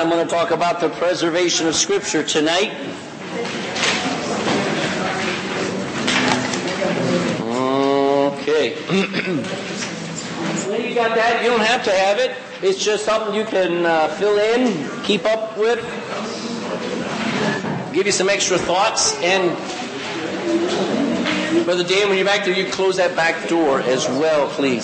I'm going to talk about the preservation of Scripture tonight. Okay. When you got that, you don't have to have it. It's just something you can fill in, keep up with, give you some extra thoughts. And Brother Dan, when you're back there, you close that back door as well, please.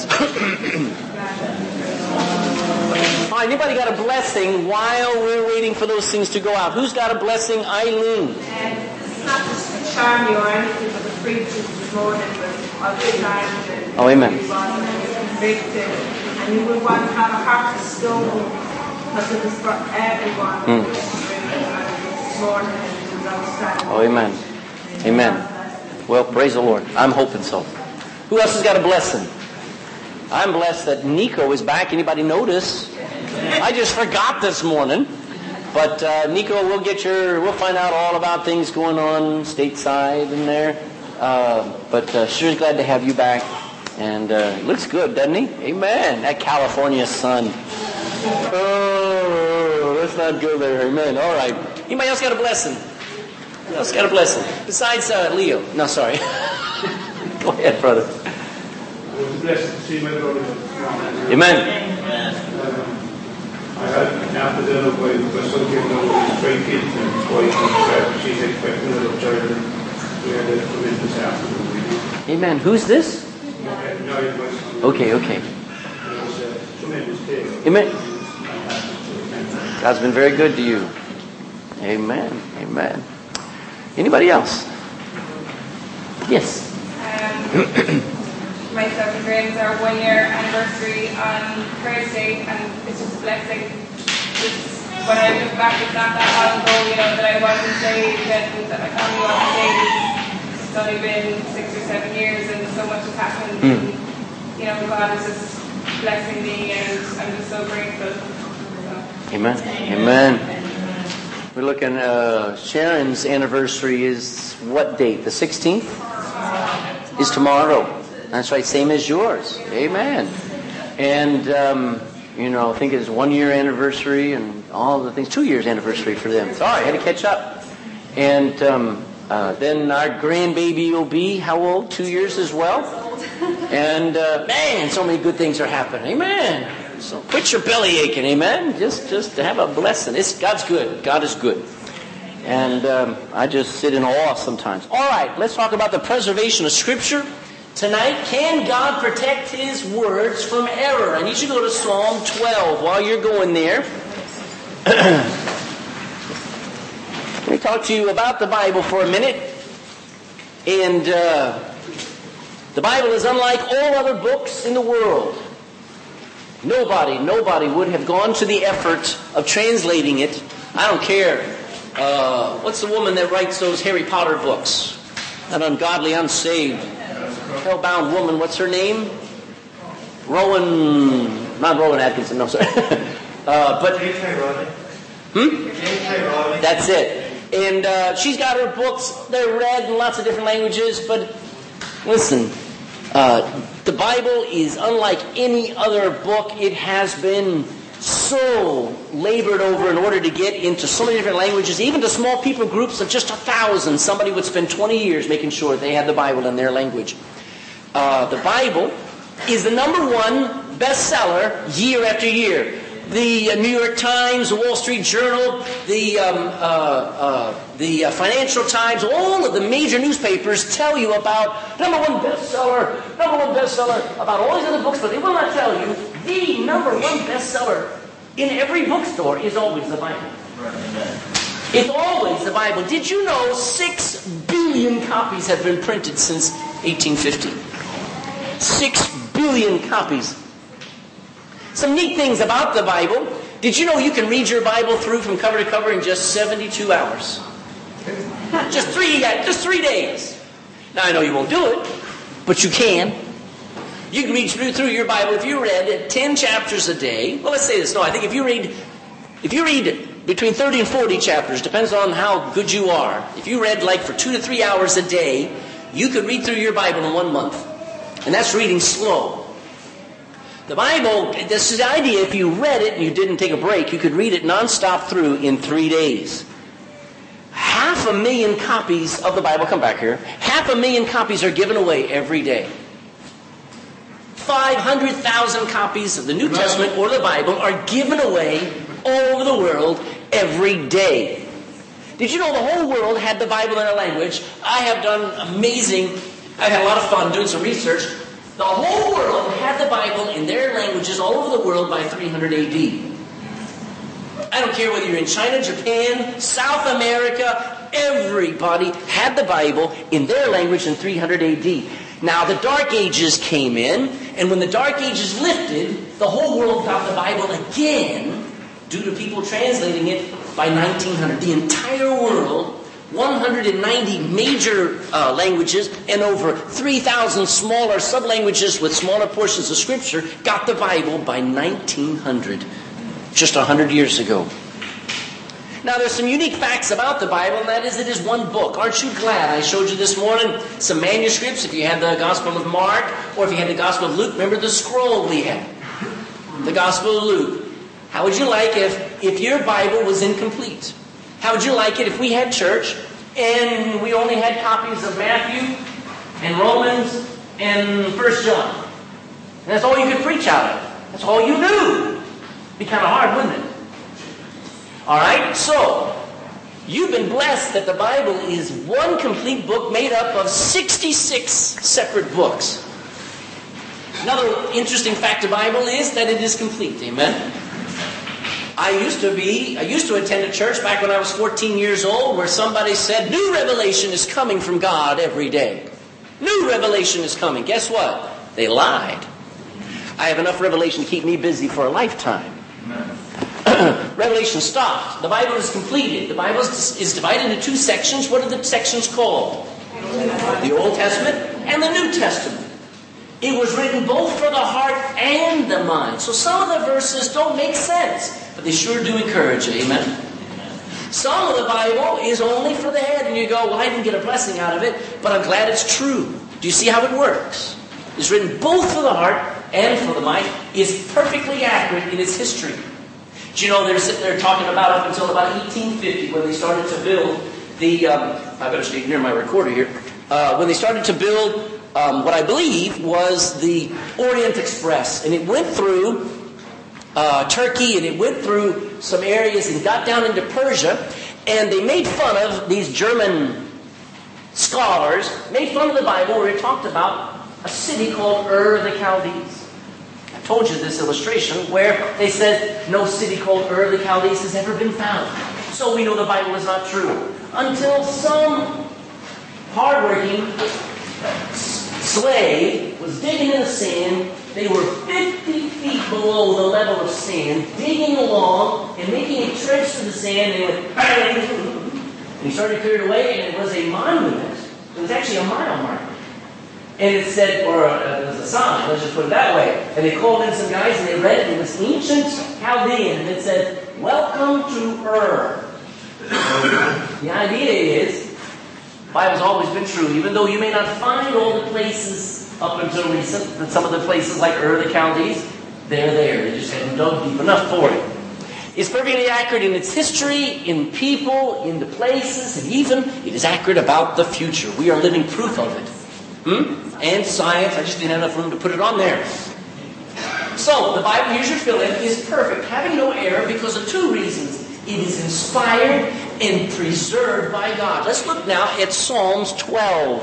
All right, anybody got a blessing while we're waiting for those things to go out? Who's got a blessing? Eileen. And it's not just to charm you or anything, but the preachers this morning with all the times and oh, amen. Convicted, and you would want to have a heart of stone because it was for everyone. This morning and it was outstanding. Oh, amen. Amen. Well, praise the Lord. I'm hoping so. Who else has got a blessing? I'm blessed that Nico is back. Anybody notice? I just forgot this morning. But Nico, we'll find out all about things going on stateside and there. But sure glad to have you back. And looks good, doesn't he? Amen. That California sun. Oh, let's not go there. Amen. All right. Anybody else got a blessing? Who else got a blessing? Besides Leo. No, sorry. Go ahead, brother. It was a blessing to see my brother. Amen. I had after dinner my son came down with his 3 kids and his wife and she's expecting another child and we had to come in this afternoon. Amen. Who's this? Okay. Amen. God's been very good to you. Amen. Amen. Anybody else? Yes. Myself and Graham's our 1-year anniversary on Thursday, and it's just a blessing. When I look back, it's not that long ago, that I wasn't saved and that my family wasn't saved. It's only been 6 or 7 years, and so much has happened. And, God is just blessing me, and I'm just so grateful. So. Amen. Amen. We're looking. Sharon's anniversary is what date? The 16th? Is tomorrow. That's right, same as yours. Amen. And, I think it's 1-year anniversary and all the things. 2 years anniversary for them. Sorry, I had to catch up. And then our grandbaby will be, how old? 2 years as well? And, man, so many good things are happening. Amen. So quit your belly aching. Amen. Just to have a blessing. God's good. God is good. And I just sit in awe sometimes. All right, let's talk about the preservation of Scripture. Tonight, can God protect His words from error? I need you to go to Psalm 12 while you're going there. Let me talk to you about the Bible for a minute. And the Bible is unlike all other books in the world. Nobody would have gone to the effort of translating it. I don't care. What's the woman that writes those Harry Potter books? That ungodly, unsaved, hell-bound woman. What's her name? Not Rowan Atkinson. No, sorry. But J.K. Rowling. J.K. Rowling. That's it. And she's got her books. They're read in lots of different languages. But listen, the Bible is unlike any other book. It has been so labored over in order to get into so many different languages, even to small people groups of just 1,000. Somebody would spend 20 years making sure they had the Bible in their language. The Bible is the #1 bestseller year after year. The New York Times, the Wall Street Journal, the Financial Times, all of the major newspapers tell you about #1 bestseller about all these other books, but they will not tell you the #1 bestseller in every bookstore is always the Bible. It's always the Bible. Did you know 6 billion copies have been printed since 1850? 6 billion copies. Some neat things about the Bible. Did you know you can read your Bible through from cover to cover in just 72 hours? Just 3 days. Now, I know you won't do it, but you can. You can read through your Bible if you read 10 chapters a day. Well, let's say this. No, I think if you read between 30 and 40 chapters, depends on how good you are. If you read for 2 to 3 hours a day, you could read through your Bible in 1 month. And that's reading slow. The Bible, this is the idea, if you read it and you didn't take a break, you could read it nonstop through in 3 days. 500,000 copies of the Bible, come back here, 500,000 copies are given away every day. 500,000 copies of the New Testament or the Bible are given away all over the world every day. Did you know the whole world had the Bible in a language? I have done I've had a lot of fun doing some research. The whole world had the Bible in their languages all over the world by 300 AD. I don't care whether you're in China, Japan, South America, everybody had the Bible in their language in 300 AD. Now the Dark Ages came in, and when the Dark Ages lifted, the whole world got the Bible again due to people translating it by 1900. The entire world, 190 major languages and over 3,000 smaller sub-languages with smaller portions of Scripture got the Bible by 1900, just 100 years ago. Now there's some unique facts about the Bible, and that is it is one book. Aren't you glad? I showed you this morning some manuscripts. If you had the Gospel of Mark or if you had the Gospel of Luke, remember the scroll we had, the Gospel of Luke. How would you like if your Bible was incomplete? How would you like it if we had church and we only had copies of Matthew and Romans and 1 John? And that's all you could preach out of. That's all you knew. It'd be kind of hard, wouldn't it? All right, so you've been blessed that the Bible is one complete book made up of 66 separate books. Another interesting fact of the Bible is that it is complete. Amen. I used to attend a church back when I was 14 years old where somebody said, new revelation is coming from God every day. New revelation is coming. Guess what? They lied. I have enough revelation to keep me busy for a lifetime. Revelation stopped. The Bible is completed. The Bible is divided into two sections. What are the sections called? The Old Testament and the New Testament. It was written both for the heart and the mind. So some of the verses don't make sense, but they sure do encourage you. Amen? Some of the Bible is only for the head, and you go, well, I didn't get a blessing out of it, but I'm glad it's true. Do you see how it works? It's written both for the heart and for the mind. It's perfectly accurate in its history. Do you know they're sitting there talking about up until about 1850 when they started to build the, I better stay near my recorder here, when they started to build what I believe was the Orient Express. And it went through Turkey and it went through some areas and got down into Persia. And they made fun of, these German scholars, made fun of the Bible where it talked about a city called Ur the Chaldees. I told you this illustration where they said no city called Ur the Chaldees has ever been found. So we know the Bible is not true. Until some hardworking slave was digging in the sand. They were 50 feet below the level of sand, digging along and making a trench through the sand. And they went, bang! And he started to clear it away, and it was a monument. It was actually a mile marker. And it said, or it was a sign, let's just put it that way. And they called in some guys and they read it. It was ancient Chaldean. And it said, welcome to Ur. The idea is, the Bible's always been true. Even though you may not find all the places up until recent, but some of the places like Ur the Chaldees, they're there. They just hadn't dug deep enough for it. It's perfectly accurate in its history, in people, in the places, and even it is accurate about the future. We are living proof of it. And science, I just didn't have enough room to put it on there. So, the Bible, here's your fill-in, is perfect, having no error because of two reasons. It is inspired and preserved by God. Let's look now at Psalms 12.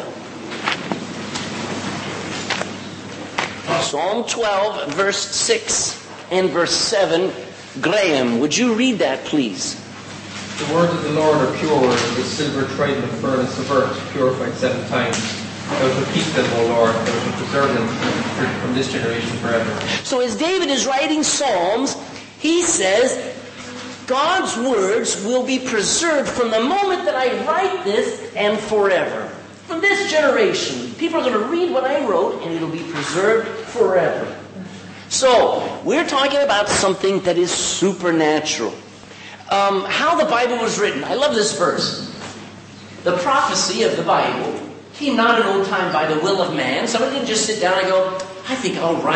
Psalm 12, verse 6 and verse 7. Graham, would you read that, please? The words of the Lord are pure, as the silver tried in the furnace of earth, purified 7 times. Thou shalt keep them, O Lord, thou shalt preserve them from this generation forever. So as David is writing Psalms, he says, God's words will be preserved from the moment that I write this and forever. From this generation, people are going to read what I wrote and it'll be preserved forever. So, we're talking about something that is supernatural. How the Bible was written. I love this verse. The prophecy of the Bible came not in old time by the will of man. Somebody didn't just sit down and go, I think I'll write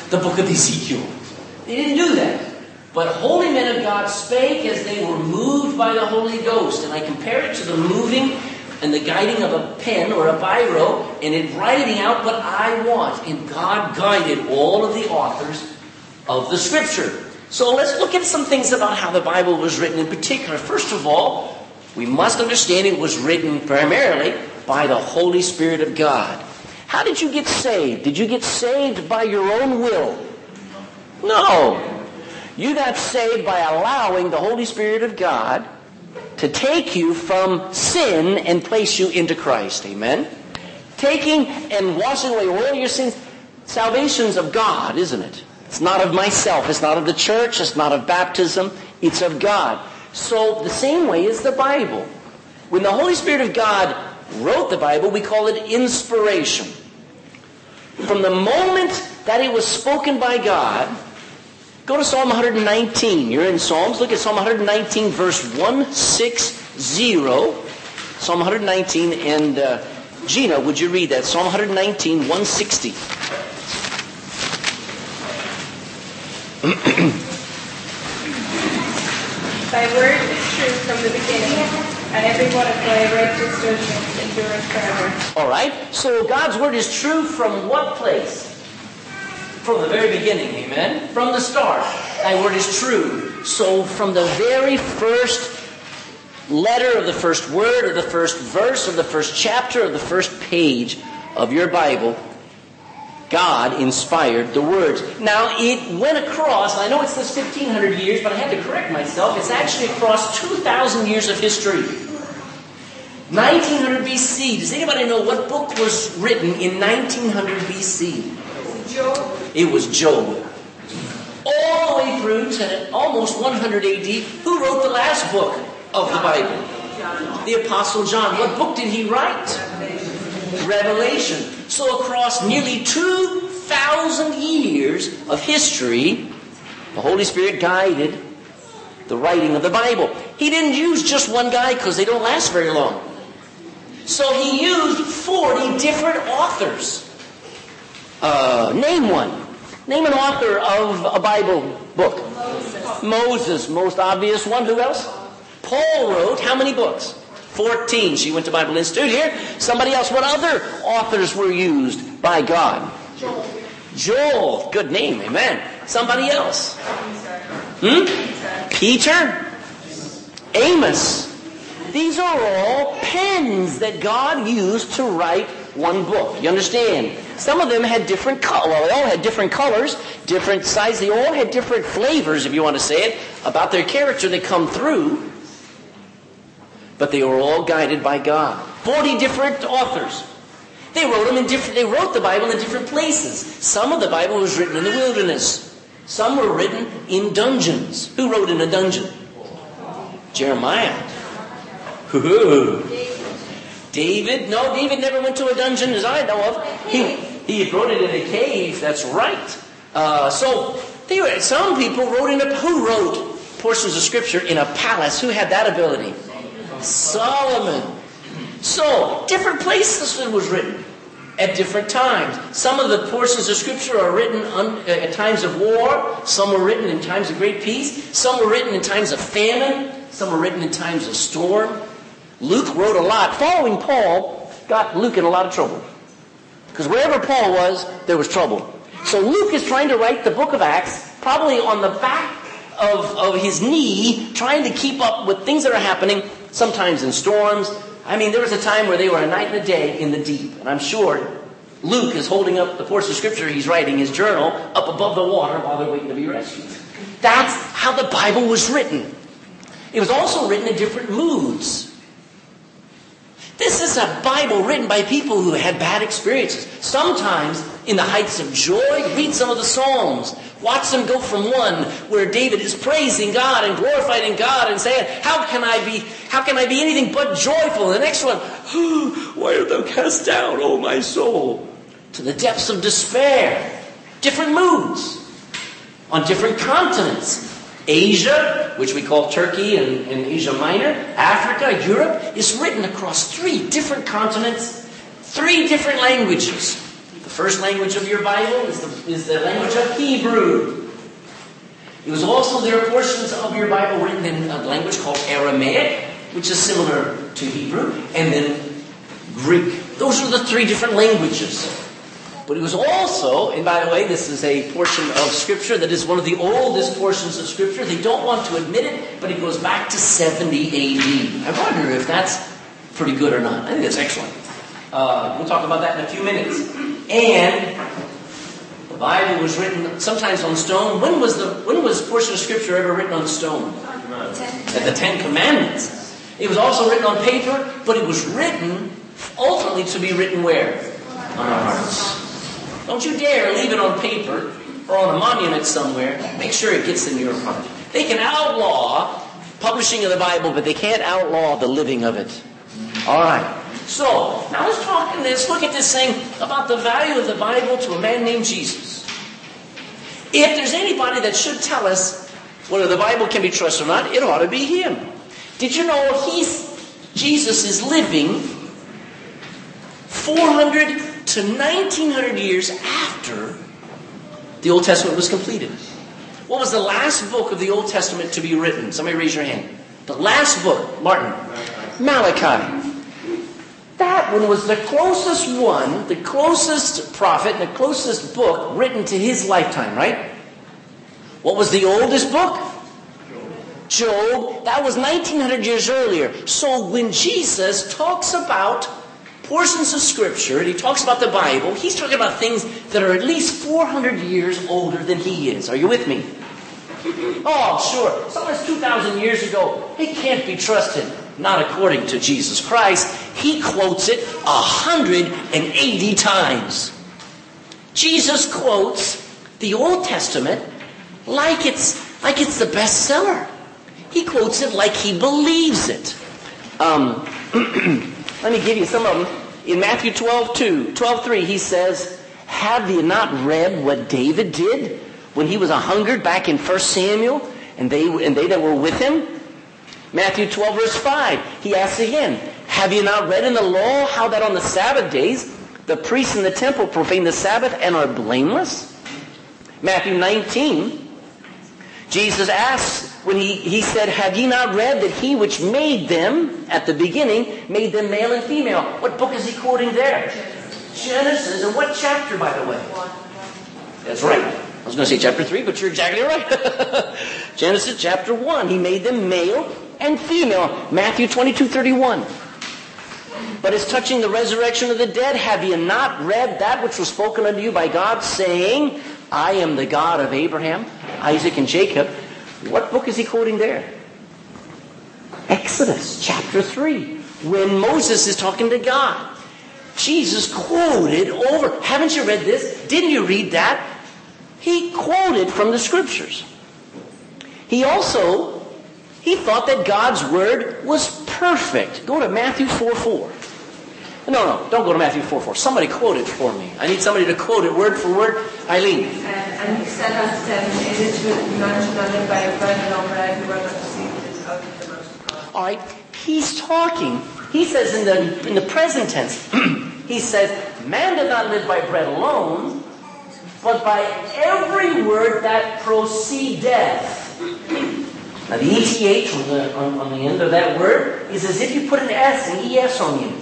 the book of Ezekiel. They didn't do that. But holy men of God spake as they were moved by the Holy Ghost. And I compare it to the moving and the guiding of a pen or a biro, and it writing out what I want. And God guided all of the authors of the Scripture. So let's look at some things about how the Bible was written in particular. First of all, we must understand it was written primarily by the Holy Spirit of God. How did you get saved? Did you get saved by your own will? No. You got saved by allowing the Holy Spirit of God to take you from sin and place you into Christ. Amen? Taking and washing away all your sins. Salvation's of God, isn't it? It's not of myself. It's not of the church. It's not of baptism. It's of God. So the same way is the Bible. When the Holy Spirit of God wrote the Bible, we call it inspiration. From the moment that it was spoken by God, go to Psalm 119. You're in Psalms. Look at Psalm 119, verse 160. Psalm 119, and Gina, would you read that? Psalm 119, 160. Thy word is true from the beginning, and every one of thy righteous judgments endureth forever. All right. So God's word is true from what place? From the very beginning, amen? From the start. Thy word is true. So from the very first letter of the first word or the first verse or the first chapter or the first page of your Bible, God inspired the words. Now, it went across, I know it says 1,500 years, but I had to correct myself. It's actually across 2,000 years of history. 1900 BC. Does anybody know what book was written in 1900 BC? Job. It was Job. All the way through to almost 100 AD. Who wrote the last book of the Bible? The Apostle John. What book did he write? Revelation. So across nearly 2,000 years of history, the Holy Spirit guided the writing of the Bible. He didn't use just one guy because they don't last very long. So he used 40 different authors. Name one. Name an author of a Bible book. Moses, most obvious one. Who else? Paul wrote how many books? 14. She went to Bible Institute here. Somebody else. What other authors were used by God? Joel. Good name. Amen. Somebody else. Peter. Amos. These are all pens that God used to write one book. You understand? Some of them had different colors. Well, they all had different colors, different sizes. They all had different flavors, if you want to say it, about their character that come through. But they were all guided by God. 40 different authors. They wrote the Bible in different places. Some of the Bible was written in the wilderness. Some were written in dungeons. Who wrote in a dungeon? Jeremiah. David? No, David never went to a dungeon as I know of. He wrote it in a cave. That's right. Some people wrote who wrote portions of Scripture in a palace? Who had that ability? Solomon. So, different places it was written at different times. Some of the portions of Scripture are written at times of war. Some were written in times of great peace. Some were written in times of famine. Some were written in times of storm. Luke wrote a lot. Following Paul got Luke in a lot of trouble. Because wherever Paul was, there was trouble. So Luke is trying to write the book of Acts, probably on the back of his knee, trying to keep up with things that are happening, sometimes in storms. I mean, there was a time where they were a night and a day in the deep. And I'm sure Luke is holding up the portion of Scripture he's writing, his journal, up above the water while they're waiting to be rescued. That's how the Bible was written. It was also written in different moods. This is a Bible written by people who had bad experiences. Sometimes in the heights of joy, read some of the Psalms. Watch them go from one where David is praising God and glorifying God and saying, how can I be anything but joyful? And the next one, why art thou cast down, O my soul? To the depths of despair. Different moods on different continents. Asia, which we call Turkey and Asia Minor, Africa, Europe, is written across 3 different continents, 3 different languages. The first language of your Bible is the language of Hebrew. It was also, there are portions of your Bible written in a language called Aramaic, which is similar to Hebrew, and then Greek. Those are the three different languages. But it was also, and by the way, this is a portion of Scripture that is one of the oldest portions of Scripture. They don't want to admit it, but it goes back to 70 A.D. I wonder if that's pretty good or not. I think that's excellent. We'll talk about that in a few minutes. And the Bible was written sometimes on stone. When was a portion of Scripture ever written on stone? At the Ten Commandments. It was also written on paper, but it was written ultimately to be written where? On our hearts. Don't you dare leave it on paper or on a monument somewhere. Make sure it gets in your heart. They can outlaw publishing of the Bible, but they can't outlaw the living of it. All right. So, now let's look at this thing about the value of the Bible to a man named Jesus. If there's anybody that should tell us whether the Bible can be trusted or not, it ought to be him. Did you know Jesus is living 400 to 1900 years after the Old Testament was completed? What was the last book of the Old Testament to be written? Somebody raise your hand. The last book, Martin. Malachi. That one was the closest one, the closest prophet, and the closest book written to his lifetime, right? What was the oldest book? Job. That was 1900 years earlier. So when Jesus talks about portions of Scripture, and he talks about the Bible, he's talking about things that are at least 400 years older than he is. Are you with me? Oh, sure. Something that's 2,000 years ago, it can't be trusted. Not according to Jesus Christ. He quotes it 180 times. Jesus quotes the Old Testament like it's the bestseller. He quotes it like he believes it. Let me give you some of them. In Matthew 12:3, he says, "Have you not read what David did when he was hungered back in 1 Samuel, and they that were with him?" Matthew 12, verse 5, he asks again, "Have you not read in the law how that on the Sabbath days the priests in the temple profane the Sabbath and are blameless?" Matthew 19, Jesus asks, when he said, "Have ye not read that he which made them at the beginning made them male and female?" What book is he quoting there? Genesis. And what chapter, by the way? That's right. I was going to say chapter 3, but you're exactly right. Genesis chapter 1. He made them male and female. Matthew 22:31. "But as touching the resurrection of the dead, have ye not read that which was spoken unto you by God, saying, I am the God of Abraham, Isaac, and Jacob?" What book is he quoting there? Exodus chapter 3. When Moses is talking to God. Jesus quoted over. Haven't you read this? Didn't you read that? He quoted from the Scriptures. He thought that God's Word was perfect. Go to Matthew 4:4. No, don't go to Matthew 4:4. Somebody quote it for me. I need somebody to quote it word for word. Eileen. And he said unto them, "It is written, man shall not live by bread alone, but every word that proceeds out of the mouth of God." All right. He's talking. He says in the present tense, he says, "Man does not live by bread alone, but by every word that proceedeth." Now the ETH on the end of that word is as if you put an S and ES on you.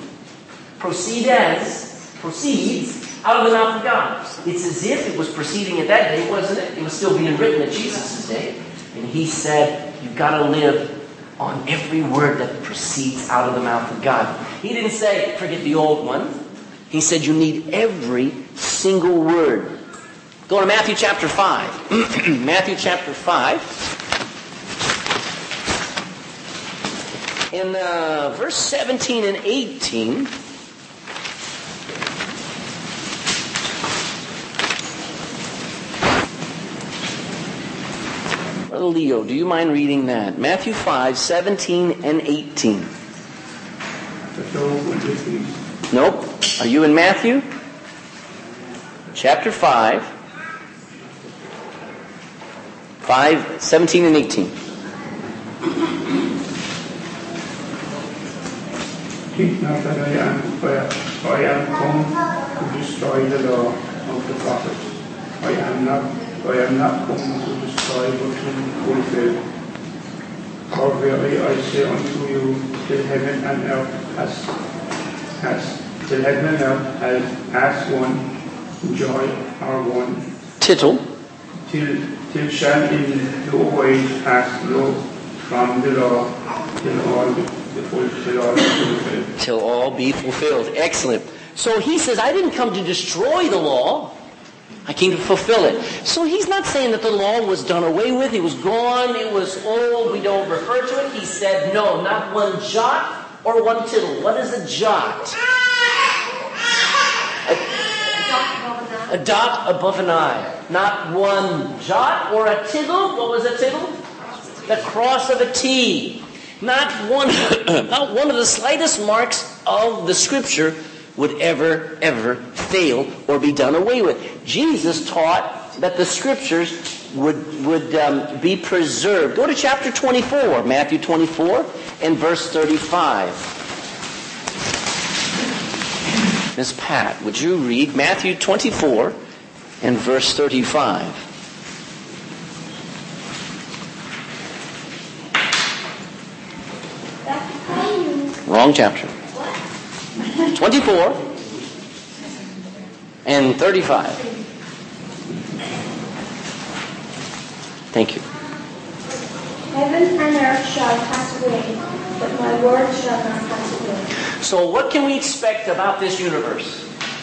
Proceeds out of the mouth of God. It's as if it was proceeding at that day, wasn't it? It was still being written at Jesus' day. And he said, you've got to live on every word that proceeds out of the mouth of God. He didn't say, forget the old one. He said you need every single word. Go to Matthew chapter 5. Matthew chapter 5. In verse 17 and 18... Brother Leo, do you mind reading that? Matthew 5, 17 and 18. Nope. Are you in Matthew? Chapter 5, 17 and 18. Think not that I am come to destroy the law of the prophets. I am not come to destroy, but to fulfill. For verily I say unto you, till heaven and earth has as one joy or one Tittle. till shall in no way pass from the law till all be fulfilled. Till all be fulfilled. Excellent. So he says, I didn't come to destroy the law. I came to fulfill it. So he's not saying that the law was done away with. It was gone. It was old. We don't refer to it. He said, no, not one jot or one tittle. What is a jot? A dot above an I. Not one jot or a tittle. What was a tittle? The cross of a T. Not one of the slightest marks of the Scripture would ever fail or be done away with. Jesus taught that the Scriptures would be preserved. Go to chapter 24, Matthew 24, and verse 35. Miss Pat, would you read Matthew 24 and verse 35? Wrong chapter. 24 and 35. Thank you. Heaven and earth shall pass away, but my word shall not pass away. So what can we expect about this universe?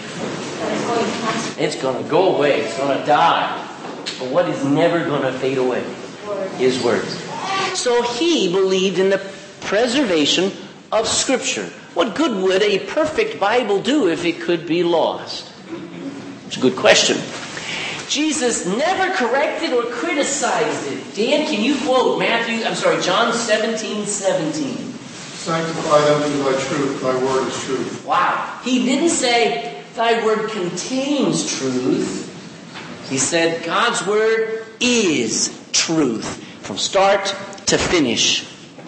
It's going to go away. It's going to die. But what is never going to fade away? His words. So he believed in the preservation of Scripture. What good would a perfect Bible do if it could be lost? It's a good question. Jesus never corrected or criticized it. Dan, can you quote John 17:17? Sanctify them through thy truth, thy word is truth. Wow. He didn't say, thy word contains truth. He said, God's word is truth, from start to finish.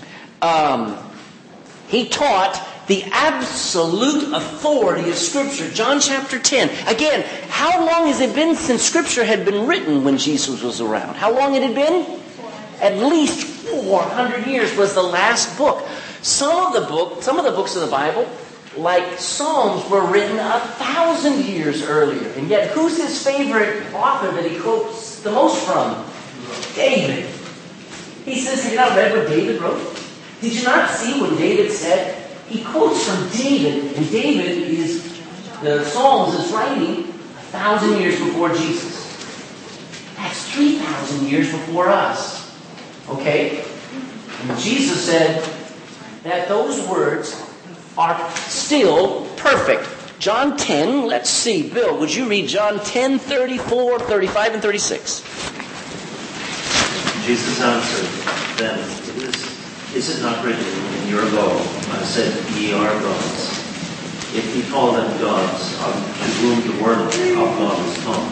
He taught the absolute authority of Scripture. John chapter 10. Again, how long has it been since Scripture had been written when Jesus was around? How long had it been? At least 400 years was the last book. Some of the books of the Bible, like Psalms, were written 1,000 years earlier. And yet, who's his favorite author that he quotes the most from? David. He says, have you not read what David wrote? Did you not see what David said? He quotes from David, and David the Psalms is writing 1,000 years before Jesus. That's 3,000 years before us. Okay? And Jesus said that those words are still perfect. John 10, let's see. Bill, would you read John 10, 34, 35, and 36? Jesus answered them, Is it not written in your law, I said, ye are gods? If ye call them gods, to whom the word of God is come,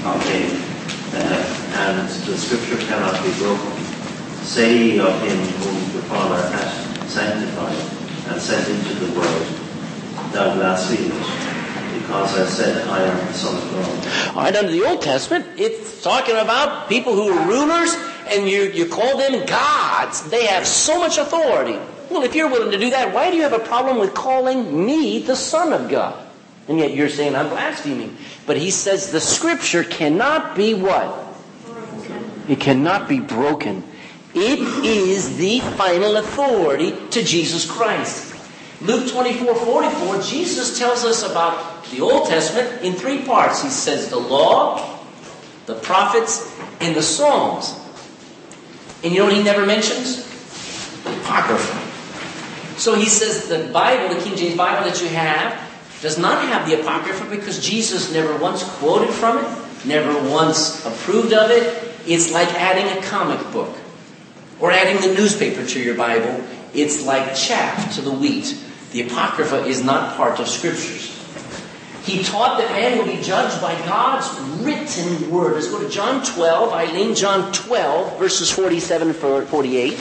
and the Scripture cannot be broken, say ye of him whom the Father hath sanctified and sent into the world, thou blasphemest, because I said, I am the Son of God. All right, under the Old Testament, it's talking about people who are rulers, and you call them gods. They have so much authority. Well, if you're willing to do that, why do you have a problem with calling me the Son of God? And yet you're saying I'm blaspheming. But he says the Scripture cannot be what? It cannot be broken. It is the final authority to Jesus Christ. Luke 24:44, Jesus tells us about the Old Testament in 3 parts. He says the law, the prophets, and the Psalms. And you know what he never mentions? Apocrypha. So he says the Bible, the King James Bible that you have, does not have the Apocrypha because Jesus never once quoted from it, never once approved of it. It's like adding a comic book or adding the newspaper to your Bible. It's like chaff to the wheat. The Apocrypha is not part of Scriptures. He taught that man will be judged by God's written word. Let's go to John 12. Eileen, John 12, verses 47 and 48.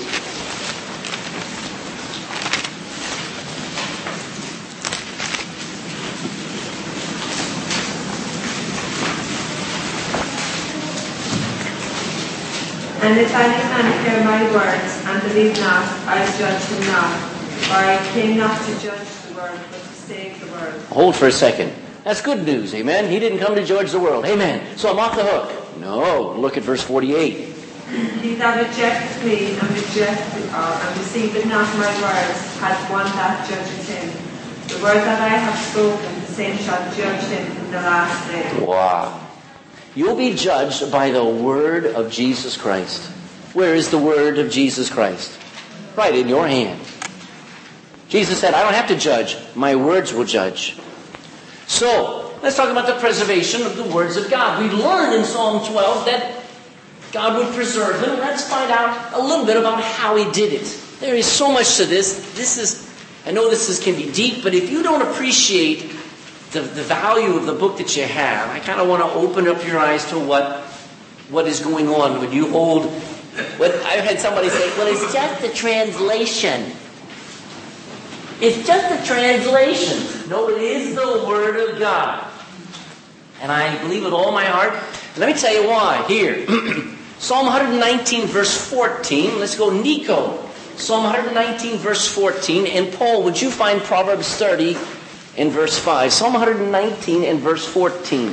And if any man hear my words and believe not, I judge him not. For I came not to judge the world, but to save the world. Hold for a second. That's good news, amen? He didn't come to judge the world, amen. So I'm off the hook. No, look at verse 48. He that rejecteth me and receiveth not my words hath one that judgeth him. The word that I have spoken, the same shall judge him in the last day. Wow. You'll be judged by the word of Jesus Christ. Where is the word of Jesus Christ? Right in your hand. Jesus said, I don't have to judge. My words will judge. So, let's talk about the preservation of the words of God. We learned in Psalm 12 that God would preserve them. Let's find out a little bit about how He did it. There is so much to this. I know this can be deep, but if you don't appreciate the value of the book that you have, I kind of want to open up your eyes to what is going on when you hold. I've had somebody say, well, it's just a translation. It's just a translation. No, it is the Word of God. And I believe with all my heart. Let me tell you why. Here. Psalm 119, verse 14. Let's go, Nico. Psalm 119, verse 14. And Paul, would you find Proverbs 30 and verse 5? Psalm 119 and verse 14.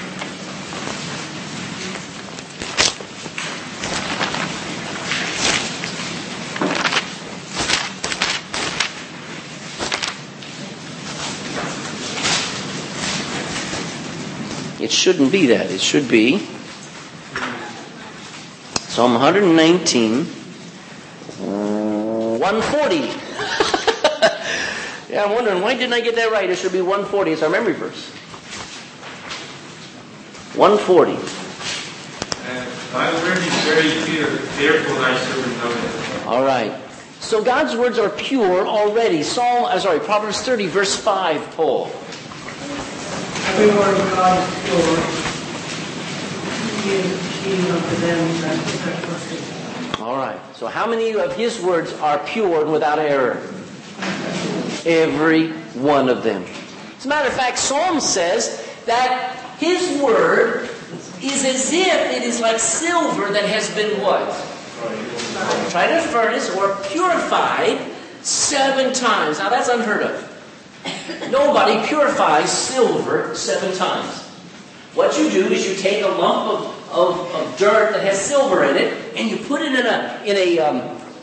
It shouldn't be that. It should be Psalm 119, 140. Yeah, I'm wondering, why didn't I get that right? It should be 140. It's our memory verse. 140. Thy word is very pure, therefore thy servant knoweth. All right. So God's words are pure already. Proverbs 30, verse 5, Paul. Every word of God is pure, even unto them that trust Him. All right. So how many of His words are pure and without error? Every one of them. As a matter of fact, Psalm says that His word is as if it is like silver that has been what? Tried in a furnace or purified 7 times. Now that's unheard of. Nobody purifies silver 7 times. What you do is you take a lump of dirt that has silver in it, and you put it in a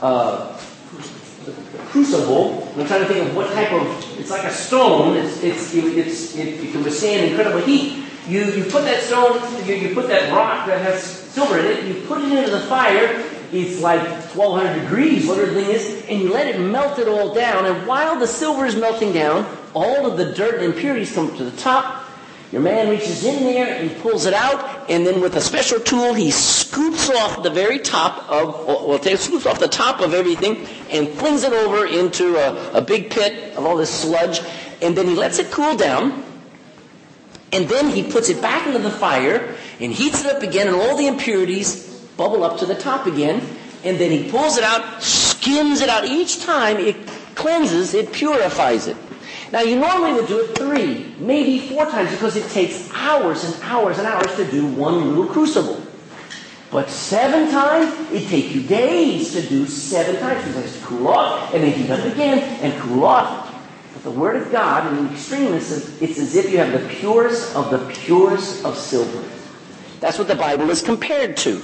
crucible. I'm trying to think of what type of. It's like a stone. It can withstand incredible heat. You put that stone. You put that rock that has silver in it. You put it into the fire. It's like 1,200 degrees, whatever the thing is, and you let it melt it all down. And while the silver is melting down, all of the dirt and impurities come to the top. Your man reaches in there and pulls it out, and then with a special tool, he scoops off the very top scoops off the top of everything and flings it over into a big pit of all this sludge, and then he lets it cool down, and then he puts it back into the fire and heats it up again, and all the impurities bubble up to the top again, and then he pulls it out, skims it out. Each time it cleanses, it purifies it. Now you normally would do it 3, maybe 4 times, because it takes hours and hours and hours to do one little crucible. But 7 times, it takes you days to do 7 times, because it has to cool off, and then heat up again, and cool off. But the Word of God, in the extremeness, it's as if you have the purest of silver. That's what the Bible is compared to.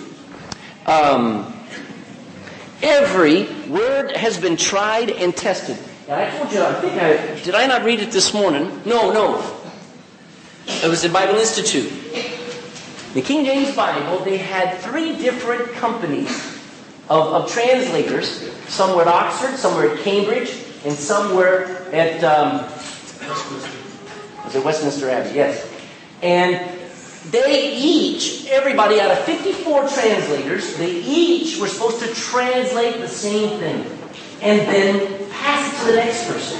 Every word has been tried and tested. And I told you, did I not read it this morning? No. It was at Bible Institute. The King James Bible, they had 3 different companies of translators. Some were at Oxford, some were at Cambridge, and some were at Westminster Abbey, yes. And everybody out of 54 translators, they each were supposed to translate the same thing and then pass it to the next person.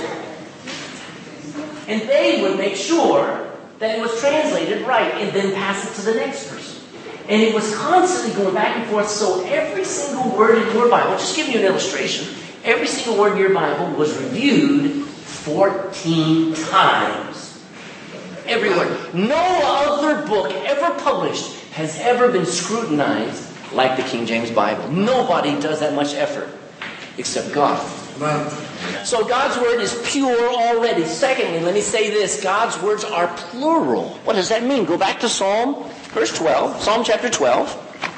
And they would make sure that it was translated right and then pass it to the next person. And it was constantly going back and forth, so every single word in your Bible, just give you an illustration, every single word in your Bible was reviewed 14 times. Every word. No other book ever published has ever been scrutinized like the King James Bible. Nobody does that much effort except God. So God's word is pure already. Secondly, let me say this. God's words are plural. What does that mean? Go back to Psalm chapter 12.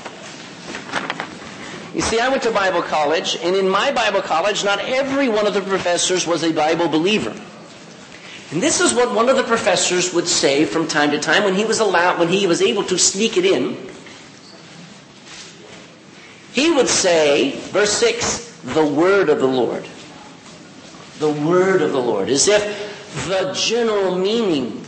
You see, I went to Bible college, and in my Bible college, not every one of the professors was a Bible believer. And this is what one of the professors would say from time to time when he was able to sneak it in. He would say, verse 6, the word of the Lord. The word of the Lord. As if the general meaning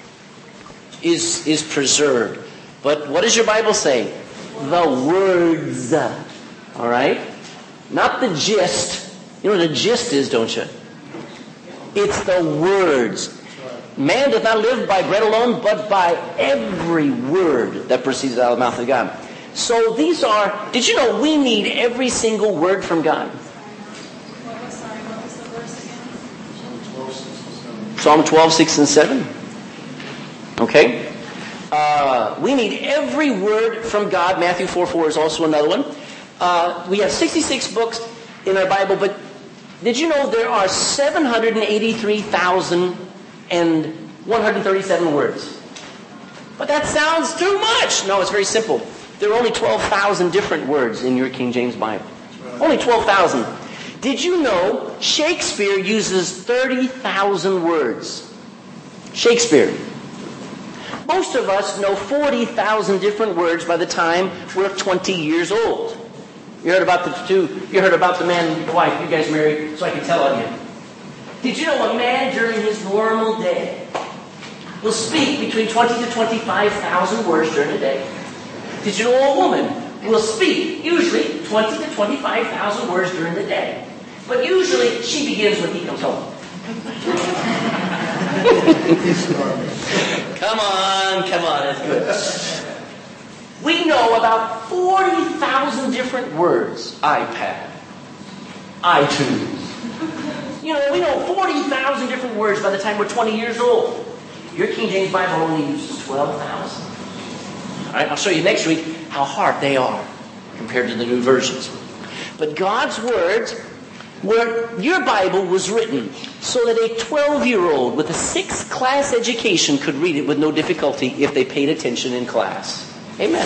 is preserved. But what does your Bible say? The words. All right? Not the gist. You know what the gist is, don't you? It's the words. Man does not live by bread alone, but by every word that proceeds out of the mouth of God. So these are, did you know we need every single word from God? What was the verse again? Psalm 12, 6 and 7. Okay? We need every word from God. Matthew 4:4 is also another one. We have 66 books in our Bible, but did you know there are 783,137 words? But that sounds too much. No, it's very simple. There are only 12,000 different words in your King James Bible. Only 12,000. Did you know Shakespeare uses 30,000 words? Shakespeare. Most of us know 40,000 different words by the time we're 20 years old. You heard about the man and the wife. You guys married, so I can tell on you. Did you know a man during his normal day will speak between 20 to 25,000 words during a day? Did you know a woman will speak usually 20 to 25,000 words during the day? But usually she begins when he comes home. Come on, that's good. We know about 40,000 different words. iPad, iTunes. You know, we know 40,000 different words by the time we're 20 years old. Your King James Bible only uses 12,000. All right, I'll show you next week how hard they are compared to the new versions. But God's words, your Bible was written so that a 12-year-old with a 6th class education could read it with no difficulty if they paid attention in class. Amen.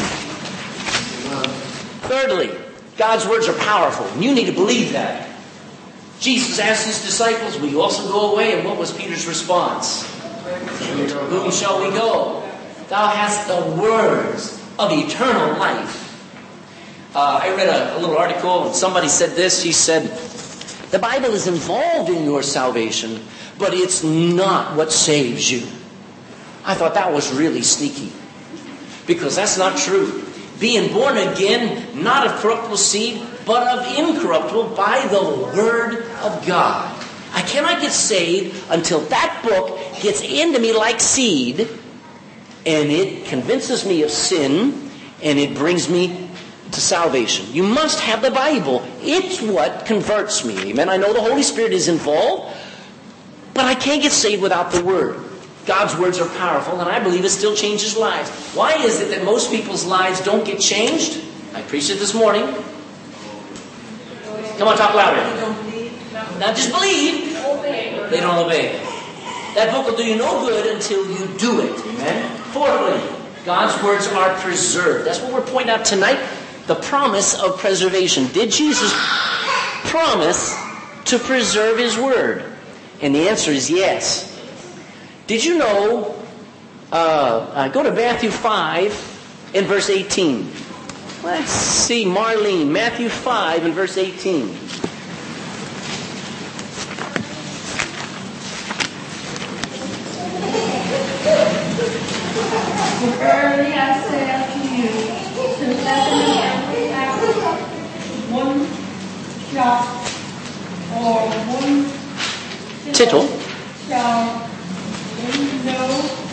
Thirdly, God's words are powerful. You need to believe that. Jesus asked his disciples, will you also go away? And what was Peter's response? Whom shall we go? Thou hast the words of eternal life. I read a little article, and somebody said this. He said, the Bible is involved in your salvation, but it's not what saves you. I thought that was really sneaky, because that's not true. Being born again, not of corruptible seed, but of incorruptible by the Word of God. I cannot get saved until that book gets into me like seed, and it convinces me of sin, and it brings me to salvation. You must have the Bible. It's what converts me. Amen. I know the Holy Spirit is involved, but I can't get saved without the Word. God's words are powerful, and I believe it still changes lives. Why is it that most people's lives don't get changed? I preached it this morning. Come on, talk louder. Not just believe. They don't obey. That book will do you no good until you do it. Amen. Fourthly, God's words are preserved. That's what we're pointing out tonight. The promise of preservation. Did Jesus promise to preserve his word? And the answer is yes. Did you know, go to Matthew 5 and verse 18. Let's see, Marlene, Matthew 5 and verse 18. Verily I say unto you, till heaven and earth one jot or one Tittle shall in no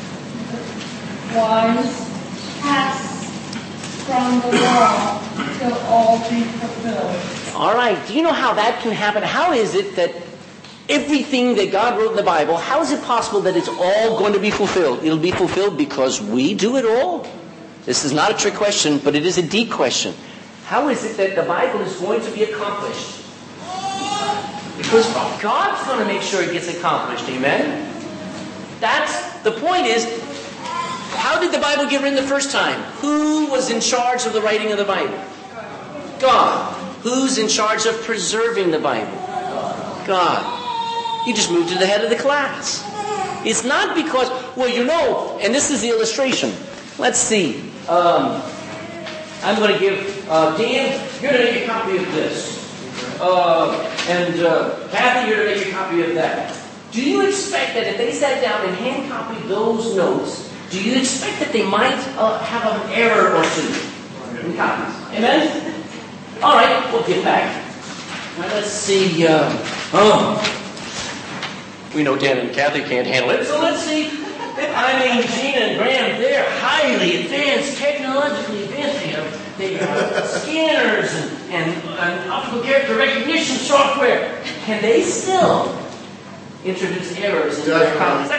wise pass from the law till all be fulfilled. All right. Do you know how that can happen? How is it that everything that God wrote in the Bible, how is it possible that it's all going to be fulfilled? It'll be fulfilled because we do it all? This is not a trick question, but it is a deep question. How is it that the Bible is going to be accomplished? Because God's going to make sure it gets accomplished. Amen? The point is, how did the Bible get written the first time? Who was in charge of the writing of the Bible? God. Who's in charge of preserving the Bible? God. You just moved to the head of the class. It's not because, and this is the illustration. Let's see. I'm going to give, Dan, you're going to make a copy of this. And Kathy, you're going to make a copy of that. Do you expect that if they sat down and hand copied those notes, do you expect that they might have an error or two in copies? Amen? All right, we'll get back. Now let's see. We know Dan and Kathy can't handle it, so let's see. Gina and Graham, they're highly advanced, technologically advanced. They have scanners and optical character recognition software. Can they still introduce errors in their copies?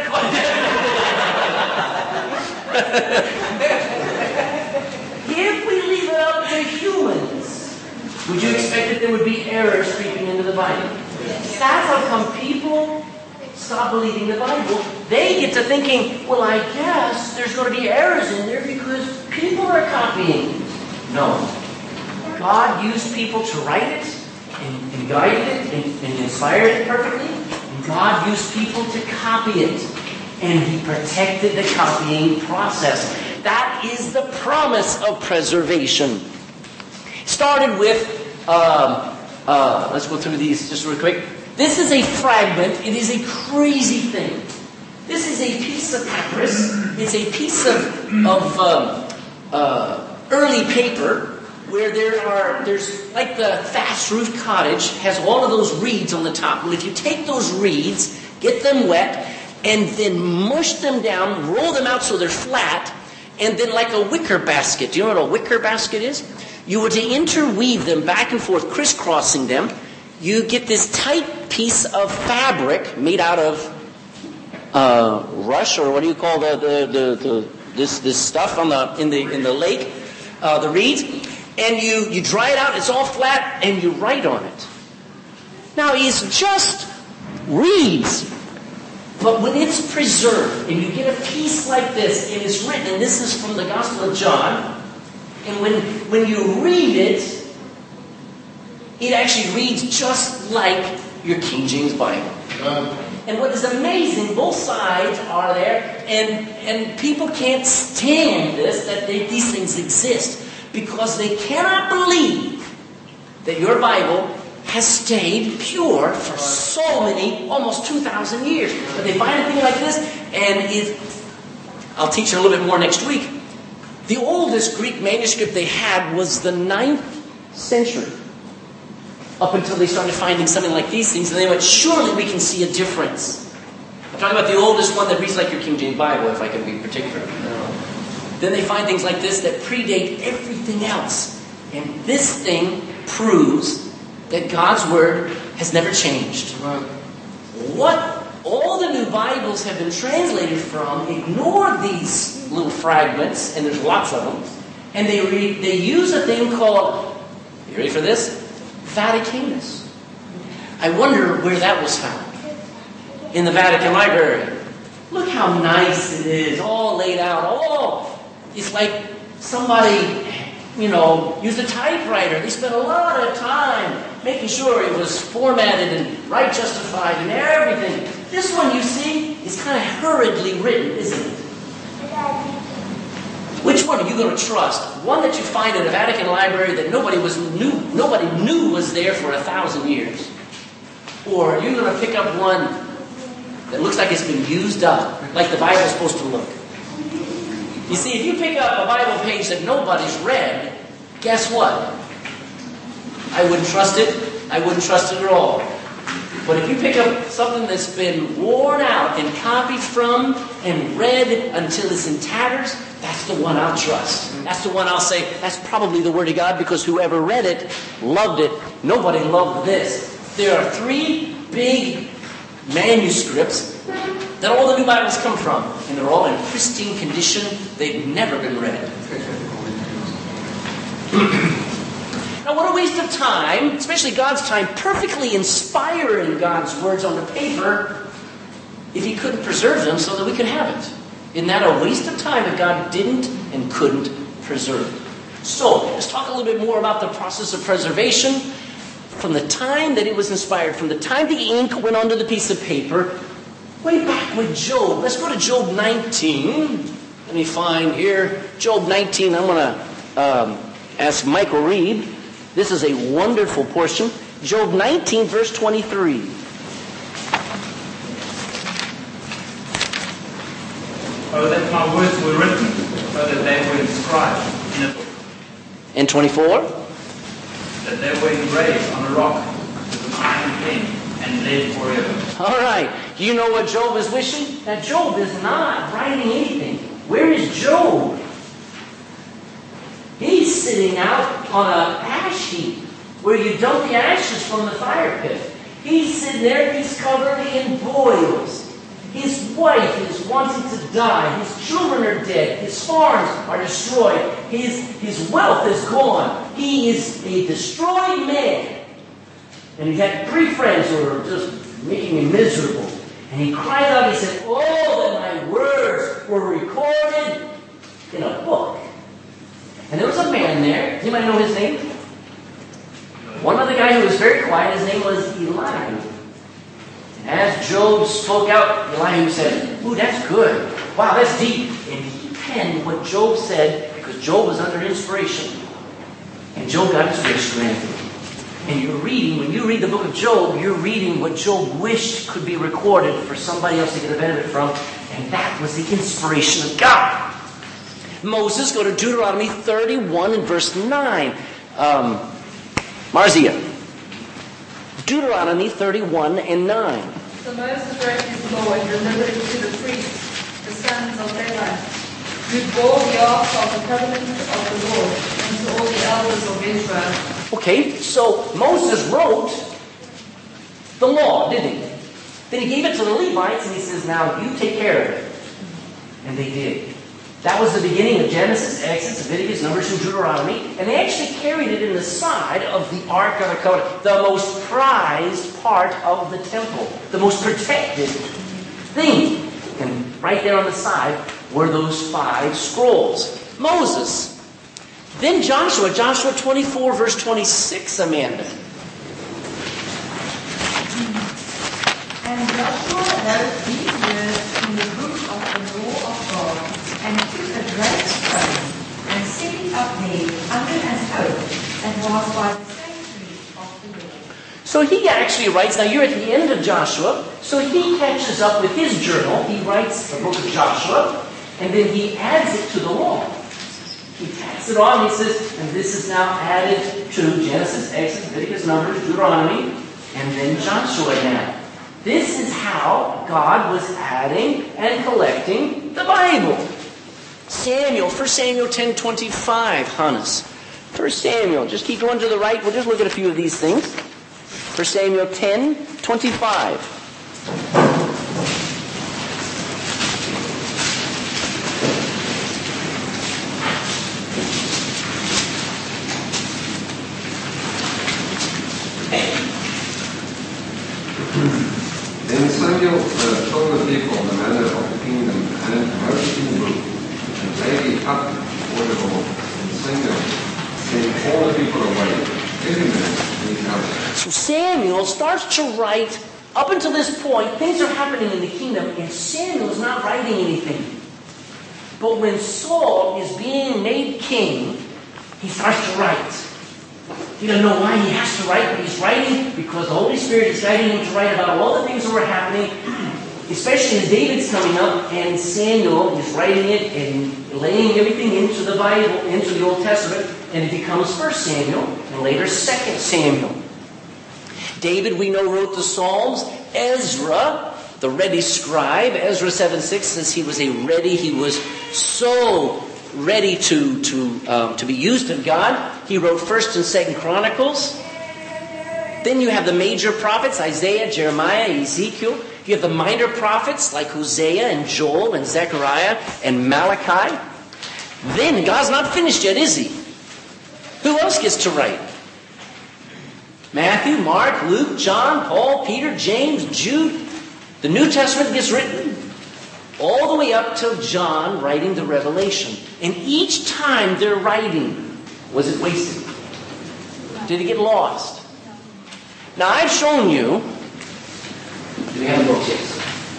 If we leave it up to humans, would you expect that there would be errors creeping into the Bible? Yes. That's how come people stop believing the Bible. They get to thinking, well, I guess there's going to be errors in there because people are copying. No. God used people to write it and guide it and inspire it perfectly. And God used people to copy it. And He protected the copying process. That is the promise of preservation. Started with, let's go through these just real quick. This is a fragment. It is a crazy thing. This is a piece of papyrus. It's a piece of early paper where there's like the thatched roof cottage has all of those reeds on the top. Well, if you take those reeds, get them wet, and then mush them down, roll them out so they're flat, and then like a wicker basket. Do you know what a wicker basket is? You were to interweave them back and forth, crisscrossing them. You get this tight piece of fabric made out of rush, or what do you call this stuff in the lake, the reeds, and you dry it out. It's all flat, and you write on it. Now it's just reeds, but when it's preserved, and you get a piece like this, and it's written, and this is from the Gospel of John, and when you read it, it actually reads just like your King James Bible. And what is amazing, both sides are there, and people can't stand this, that these things exist, because they cannot believe that your Bible has stayed pure for so many, almost 2,000 years. But they find a thing like this, and I'll teach you a little bit more next week. The oldest Greek manuscript they had was the 9th century. Up until they started finding something like these things, and they went, surely we can see a difference. I'm talking about the oldest one that reads like your King James Bible, if I can be particular. Then they find things like this that predate everything else. And this thing proves that God's Word has never changed. What all the new Bibles have been translated from ignore these little fragments, and there's lots of them, and they use a thing called, you ready for this? Vaticanus. I wonder where that was found. In the Vatican Library. Look how nice it is, all laid out. It's like somebody, used a typewriter. They spent a lot of time making sure it was formatted and right justified and everything. This one, you see, is kind of hurriedly written, isn't it? Which one are you going to trust? One that you find in a Vatican library that nobody knew was there for 1,000 years? Or are you going to pick up one that looks like it's been used up, like the Bible's supposed to look? You see, if you pick up a Bible page that nobody's read, guess what? I wouldn't trust it. I wouldn't trust it at all. But if you pick up something that's been worn out and copied from and read until it's in tatters, that's the one I'll trust. That's the one I'll say, that's probably the Word of God, because whoever read it loved it. Nobody loved this. There are 3 big manuscripts that all the new Bibles come from, and they're all in pristine condition. They've never been read. Now, what a waste of time, especially God's time, perfectly inspiring God's words on the paper if he couldn't preserve them so that we could have it. Isn't that a waste of time if God didn't and couldn't preserve it? So, let's talk a little bit more about the process of preservation. From the time that it was inspired, from the time the ink went onto the piece of paper, way back with Job. Let's go to Job 19. Let me find here, Job 19. I'm going to ask Michael Reed. This is a wonderful portion. Job 19, verse 23. Oh, that my words were written, so that they were inscribed in a book. And 24? That they were engraved on a rock with an iron pen and lived forever. All right. Do you know what Job is wishing? Now, Job is not writing anything. Where is Job? He's sitting out on an ash heap where you dump the ashes from the fire pit. He's sitting there, he's covered in boils. His wife is wanting to die. His children are dead. His farms are destroyed. His wealth is gone. He is a destroyed man. And he had 3 friends who were just making him miserable. And he cried out, he said, "Oh, that my words were recorded in a book." And there was a man there. Anybody know his name? One other guy who was very quiet, his name was Elihu. As Job spoke out, Elihu said, "Ooh, that's good. Wow, that's deep." And he penned what Job said because Job was under inspiration. And Job got his wish granted. And you're reading, when you read the book of Job, you're reading what Job wished could be recorded for somebody else to get a benefit from. And that was the inspiration of God. Moses, go to Deuteronomy 31 and verse 9. Marzia. Deuteronomy 31 and 9. So Moses wrote his law and delivered it to the priests, the sons of Levi, who bore the ark of the covenant of the Lord, and to all the elders of Israel. Okay, so Moses wrote the law, didn't he? Then he gave it to the Levites and he says, "Now you take care of it." And they did. That was the beginning of Genesis, Exodus, Leviticus, Numbers, and Deuteronomy. And they actually carried it in the side of the Ark of the Covenant, the most prized part of the temple, the most protected thing. And right there on the side were those 5 scrolls. Moses. Then Joshua 24, verse 26, Amanda. And Joshua wrote these words in the book of the law of God, and took a great stone, and set it up there under an oak that was by the sanctuary of the Lord. So he actually writes, now you're at the end of Joshua, so he catches up with his journal. He writes the book of Joshua, and then he adds it to the law. He tacks it on, he says, and this is now added to Genesis, Exodus, Leviticus, Numbers, Deuteronomy, and then Joshua now. This is how God was adding and collecting the Bible. Samuel, 1 Samuel 10:25, Hannes. 1 Samuel, just keep going to the right. We'll just look at a few of these things. 1 Samuel 10:25. Then Samuel told the people the manner of the kingdom and wrote it in the book, and laid it up before the Lord. And Samuel sent all the people away, every man to his house. So Samuel starts to write. Up until this point, things are happening in the kingdom, and Samuel is not writing anything. But when Saul is being made king, he starts to write. He doesn't know why he has to write, but he's writing because the Holy Spirit is guiding him to write about all the things that were happening, especially as David's coming up, and Samuel is writing it and laying everything into the Bible, into the Old Testament, and it becomes 1 Samuel, and later 2 Samuel. David, we know, wrote the Psalms. Ezra, the ready scribe, Ezra 7:6 says he was so ready to be used of God. He wrote 1 and 2 Chronicles. Then you have the major prophets, Isaiah, Jeremiah, Ezekiel. You have the minor prophets like Hosea and Joel and Zechariah and Malachi. Then God's not finished yet, is he? Who else gets to write? Matthew, Mark, Luke, John, Paul, Peter, James, Jude. The New Testament gets written all the way up till John writing the Revelation. And each time they're writing, was it wasted? Did it get lost? Now I've shown you. Do we have the books? Yes.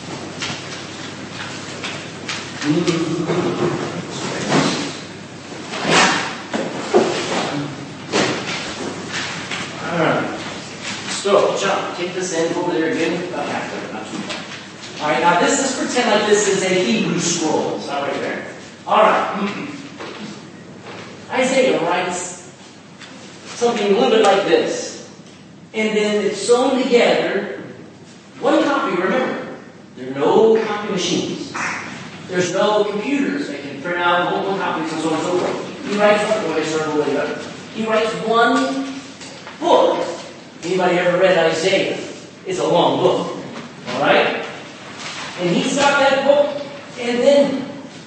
Alright. So, John, take this end over there again. About halfway, not too far. Alright, now let's pretend like this is a Hebrew scroll. It's not right there. Alright. Isaiah writes something a little bit like this. And then it's sewn together. One copy, remember. There are no copy machines. There's no computers that can print out multiple copies and so on and so forth. He writes He writes one book. Anybody ever read Isaiah? It's a long book. Alright? And he's got that book, and then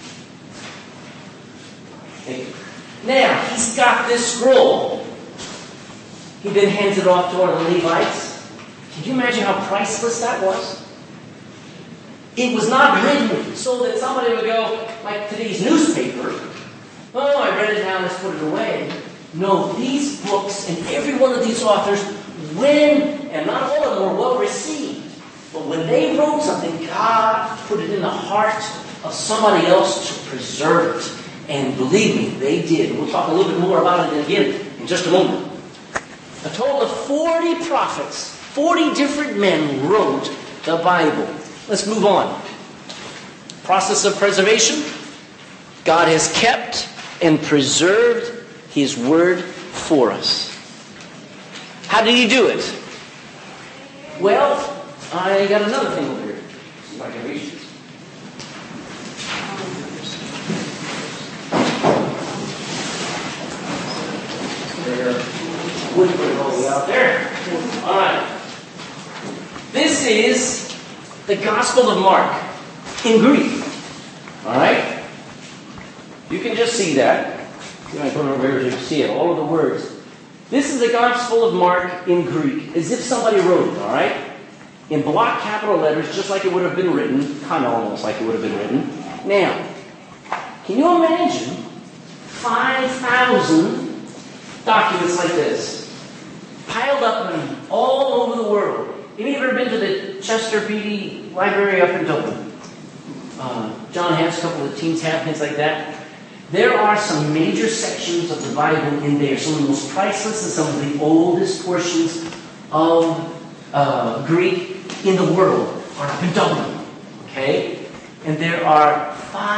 now he's got this scroll. He then hands it off to one of the Levites. Can you imagine how priceless that was? It was not written so that somebody would go, like today's newspaper, oh, I read it now, let's put it away. No, these books and every one of these authors, and not all of them were well received, but when they wrote something, God put it in the heart of somebody else to preserve it. And believe me, they did. We'll talk a little bit more about it again in just a moment. A total of 40 prophets, 40 different men wrote the Bible. Let's move on. Process of preservation. God has kept and preserved His Word for us. How did He do it? Well, I got another thing over here. See if I can reach this. Wood put it all the way out there. All right. This is the Gospel of Mark in Greek. All right. You can just see that. See if I put it over here so you can see it. All of the words. This is the Gospel of Mark in Greek, as if somebody wrote it. All right. In block capital letters, just like it would have been written, kind of almost like it would have been written. Now, can you imagine 5,000 documents like this, piled up in all over the world? Have you ever been to the Chester Beatty Library up in Dublin? John has, a couple of teens have, things like that. There are some major sections of the Bible in there, some of the most priceless and some of the oldest portions of Greek in the world are up in Dublin. Okay? And there are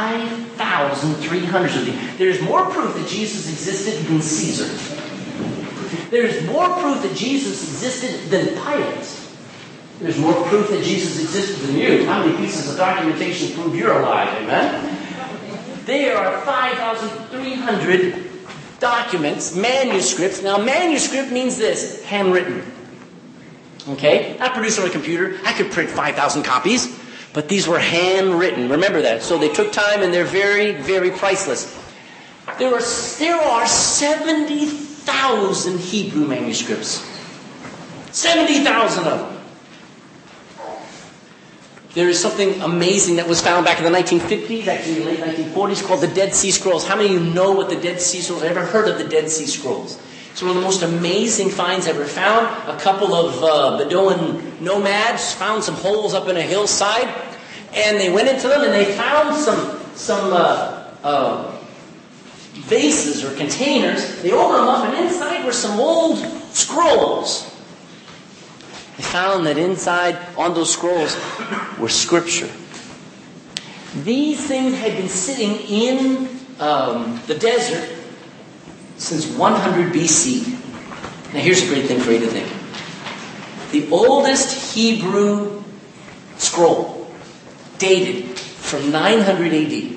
5,300 of them. There's more proof that Jesus existed than Caesar. There's more proof that Jesus existed than Pilate. There's more proof that Jesus existed than you. How many pieces of documentation prove you're alive? Amen? There are 5,300 documents, manuscripts. Now, manuscript means this, handwritten. Okay? Not produced on a computer. I could print 5,000 copies, but these were handwritten. Remember that. So they took time, and they're very, very priceless. There are 70,000 Hebrew manuscripts. 70,000 of them. There is something amazing that was found back in the 1950s, actually the late 1940s, called the Dead Sea Scrolls. How many of you know what the Dead Sea Scrolls? Ever heard of the Dead Sea Scrolls? It's one of the most amazing finds ever found. A couple of Bedouin nomads found some holes up in a hillside, and they went into them and they found some vases or containers. They opened them up, and inside were some old scrolls. They found that inside on those scrolls were scripture. These things had been sitting in the desert since 100 BC. Now here's a great thing for you to think. The oldest Hebrew scroll dated from 900 AD.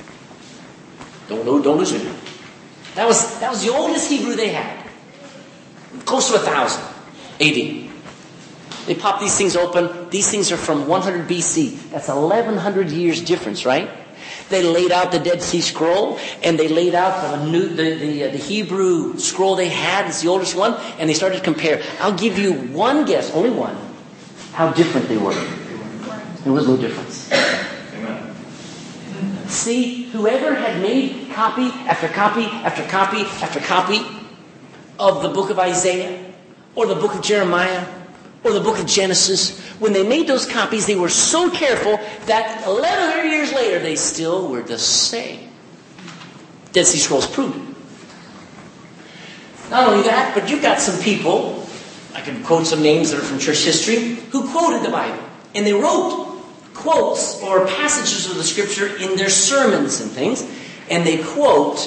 Don't lose it. That was the oldest Hebrew they had. Close to 1,000 AD. They pop these things open. These things are from 100 BC. That's 1,100 years difference, right? They laid out the Dead Sea Scroll, and they laid out the Hebrew scroll they had. It's the oldest one, and they started to compare. I'll give you one guess, only one, how different they were. There was no difference. Amen. See, whoever had made copy after copy after copy after copy of the book of Isaiah, or the book of Jeremiah, or the book of Genesis, when they made those copies, they were so careful that 1,100 years later, they still were the same. Dead Sea Scrolls proved it. Not only that, but you've got some people, I can quote some names that are from church history, who quoted the Bible. And they wrote quotes or passages of the Scripture in their sermons and things. And they quote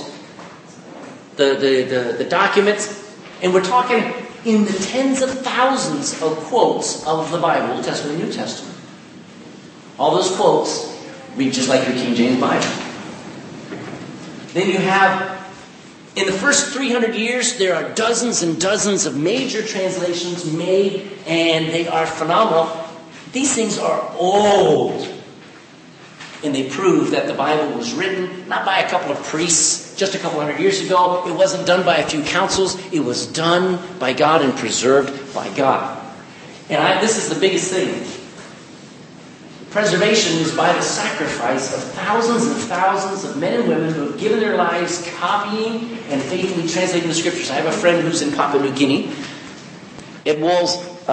the documents. And we're talking in the tens of thousands of quotes of the Bible, Old Testament and New Testament. All those quotes read just like your King James Bible. Then you have, in the first 300 years, there are dozens and dozens of major translations made, and they are phenomenal. These things are old. And they prove that the Bible was written not by a couple of priests just a couple hundred years ago. It wasn't done by a few councils. It was done by God and preserved by God. And this is the biggest thing. Preservation is by the sacrifice of thousands and thousands of men and women who have given their lives copying and faithfully translating the Scriptures. I have a friend who's in Papua New Guinea. Ed Walls,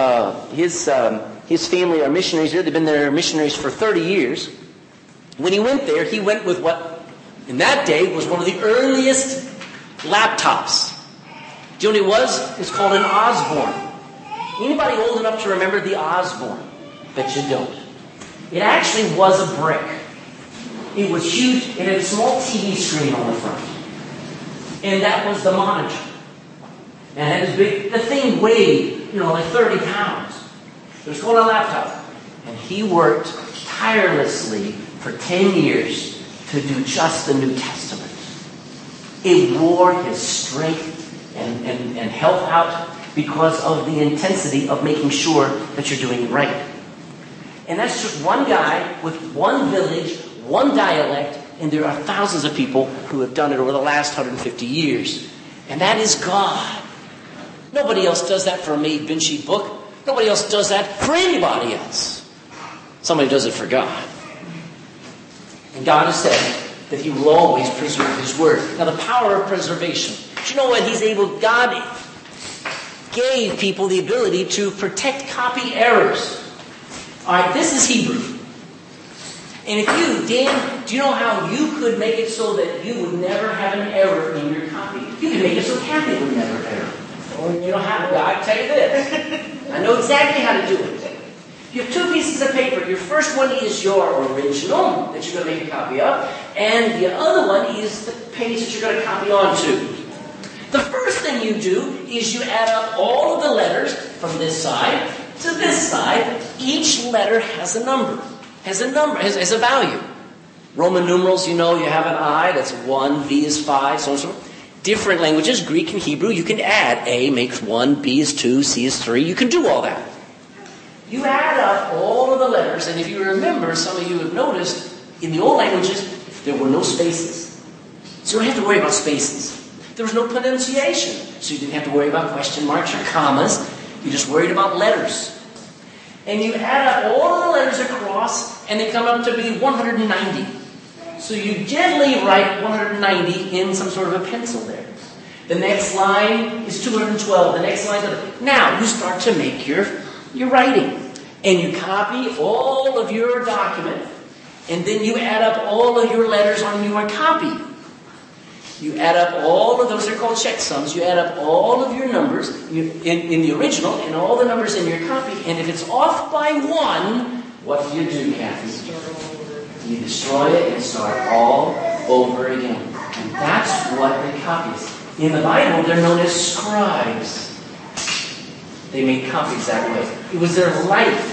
his family are missionaries there. They've been there missionaries for 30 years. When he went there, he went with what, in that day, was one of the earliest laptops. Do you know what it was? It's called an Osborne. Anybody old enough to remember the Osborne? Bet you don't. It actually was a brick. It was huge. It had a small TV screen on the front. And that was the monitor. And it had this big, the thing weighed, like 30 pounds. It was called a laptop. And he worked tirelessly for 10 years to do just the New Testament. It wore his strength and health out because of the intensity of making sure that you're doing it right. And that's just one guy with one village, one dialect, and there are thousands of people who have done it over the last 150 years. And that is God. Nobody else does that for a made Vinci book. Nobody else does that for anybody else. Somebody does it for God. And God has said that He will always preserve His Word. Now, the power of preservation. Do you know what He's able? God gave people the ability to protect copy errors. All right, this is Hebrew. And if you, Dan, do you know how you could make it so that you would never have an error in your copy? You could make it so Kathy would never error. Well, you don't have to. I can tell you this. I know exactly how to do it. You have two pieces of paper. Your first one is your original that you're going to make a copy of, and the other one is the page that you're going to copy onto. The first thing you do is you add up all of the letters from this side to this side. Each letter has a number, has a value. Roman numerals, you have an I, that's 1, V is 5, so on and so forth. Different languages, Greek and Hebrew, you can add. A makes 1, B is 2, C is 3. You can do all that. You add up all of the letters, and if you remember, some of you have noticed, in the old languages, there were no spaces. So you don't have to worry about spaces. There was no pronunciation, so you didn't have to worry about question marks or commas. You just worried about letters. And you add up all of the letters across, and they come out to be 190. So you gently write 190 in some sort of a pencil there. The next line is 212. The next line is... Now, you start to make your writing. And you copy all of your document. And then you add up all of your letters on your copy. You add up all of those, are called checksums. You add up all of your numbers in the original and all the numbers in your copy. And if it's off by 1, what do you do, Kathy? You destroy it and start all over again. And that's what the copies. In the Bible, they're known as scribes. They made copies that way. It was their life.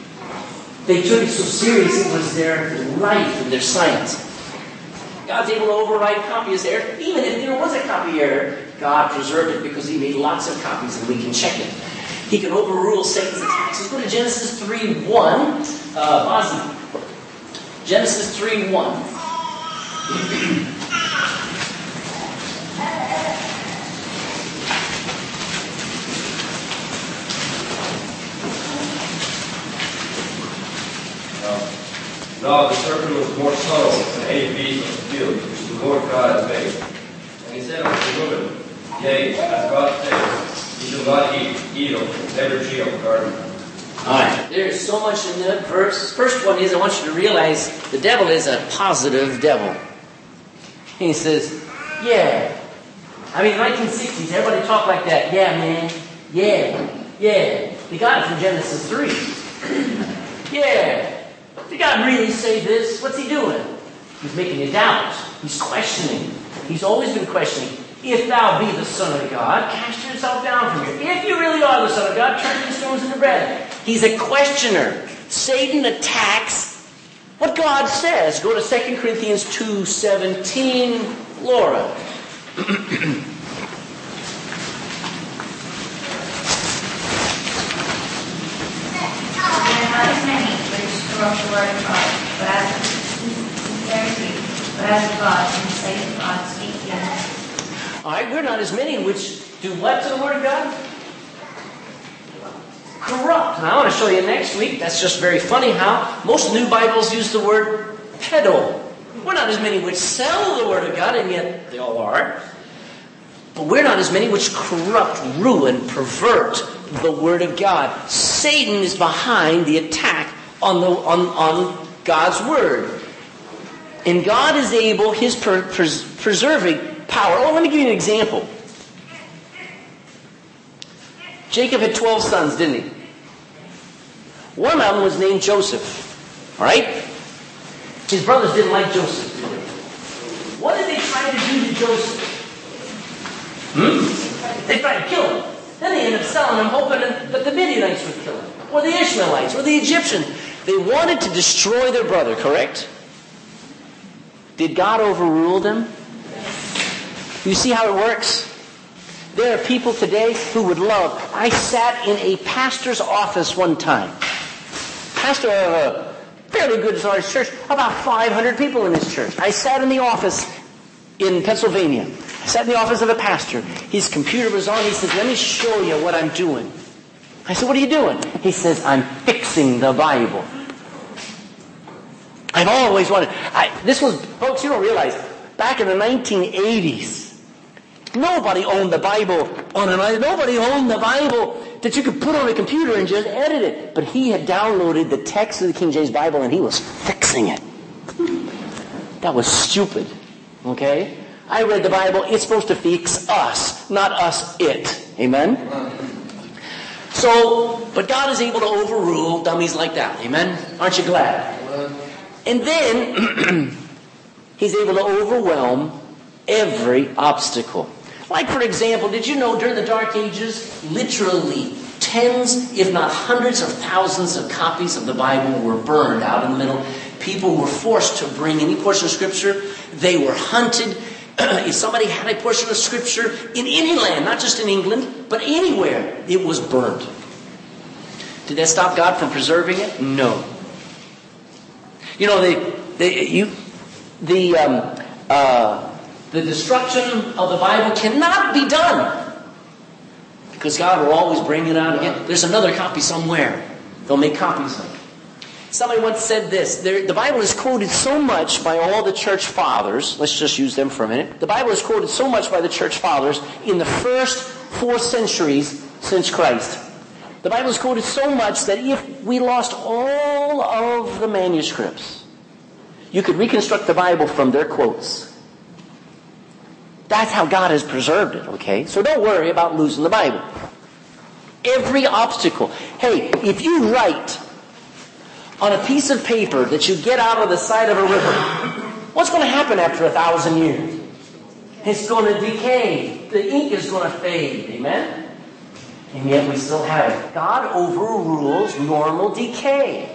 They took it so serious, it was their life and their science. God's able to override copies error. Even if there was a copy error, God preserved it because He made lots of copies and we can check it. He can overrule Satan's attacks. Let's go to Genesis 3:1. Genesis 3:1. Now the serpent was more subtle than any beast of the field which the Lord God has made. And he said unto the woman, Yea, as God said, ye shall not eat of every tree of the garden. Alright, there's so much in that verse. First one is, I want you to realize the devil is a positive devil. He says, yeah. I mean, 1960s, everybody talked like that. Yeah, man. Yeah. They got it from Genesis 3. Yeah. Did God really say this? What's he doing? He's making you doubt. He's questioning. He's always been questioning. If thou be the Son of God, cast yourself down from here. If you really are the Son of God, turn these stones into bread. He's a questioner. Satan attacks what God says. Go to 2 Corinthians 2:17. Laura. Corrupt the word of God, but as of sincerity, but as of God, and the sight of God, speak the honest. Alright, we're not as many which do what to the word of God? Corrupt. And I want to show you next week. That's just very funny how most new Bibles use the word peddle. We're not as many which sell the word of God, and yet they all are. But we're not as many which corrupt, ruin, pervert the word of God. Satan is behind the attack on God's word. And God is able, his preserving power. Oh, let me give you an example. Jacob had 12 sons, didn't he? One of them was named Joseph. All right? His brothers didn't like Joseph, did they? What did they try to do to Joseph? They tried to kill him. Then they ended up selling him, hoping that the Midianites would kill him, or the Ishmaelites, or the Egyptians. They wanted to destroy their brother, correct? Did God overrule them? You see how it works? There are people today who would love. I sat in a pastor's office one time. Pastor of a fairly good sized church, about 500 people in his church. I sat in the office in Pennsylvania. I sat in the office of a pastor. His computer was on. He says, let me show you what I'm doing. I said, what are you doing? He says, I'm fixing the Bible. I've always wanted... This was, folks, you don't realize, back in the 1980s, nobody owned the Bible nobody owned the Bible that you could put on a computer and just edit it. But he had downloaded the text of the King James Bible and he was fixing it. That was stupid. Okay? I read the Bible. It's supposed to fix us, not us it. Amen? So, but God is able to overrule dummies like that. Amen? Aren't you glad? And then, he's able to overwhelm every obstacle. Like, for example, did you know during the Dark Ages, literally tens, if not hundreds of thousands of copies of the Bible were burned out in the middle? People were forced to bring any portion of Scripture. They were hunted. If somebody had a portion of Scripture in any land, not just in England, but anywhere, it was burned. Did that stop God from preserving it? No. You know, the destruction of the Bible cannot be done because God will always bring it out again. There's another copy somewhere. They'll make copies of it. Somebody once said this. The Bible is quoted so much by all the church fathers. Let's just use them for a minute. The Bible is quoted so much by the church fathers in the first 4 centuries since Christ. The Bible is quoted so much that if we lost all of the manuscripts, you could reconstruct the Bible from their quotes. That's how God has preserved it, okay? So don't worry about losing the Bible. Every obstacle. Hey, if you write on a piece of paper that you get out of the side of a river, what's going to happen after 1,000 years? It's going to decay. The ink is going to fade. Amen? And yet we still have it. God overrules normal decay.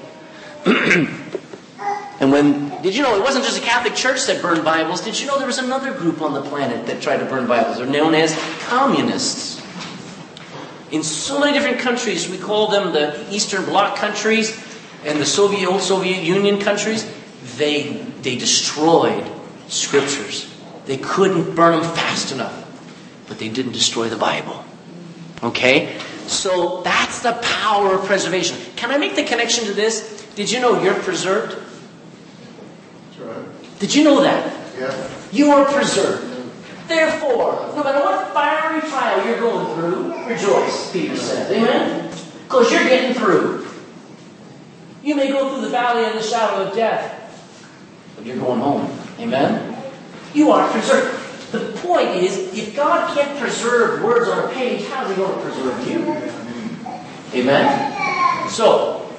And did you know it wasn't just a Catholic Church that burned Bibles? Did you know there was another group on the planet that tried to burn Bibles? They're known as communists. In so many different countries, we call them the Eastern Bloc countries and the old Soviet Union countries. They destroyed Scriptures. They couldn't burn them fast enough. But they didn't destroy the Bible. Okay? So that's the power of preservation. Can I make the connection to this? Did you know you're preserved? That's right. Did you know that? Yeah. You are preserved. Therefore, no matter what fiery trial you're going through, rejoice, Peter said. Amen? Because you're getting through. You may go through the valley of the shadow of death, but you're going home. Amen? You are preserved. The point is, if God can't preserve words on a page, how's He going to preserve you? Amen? So,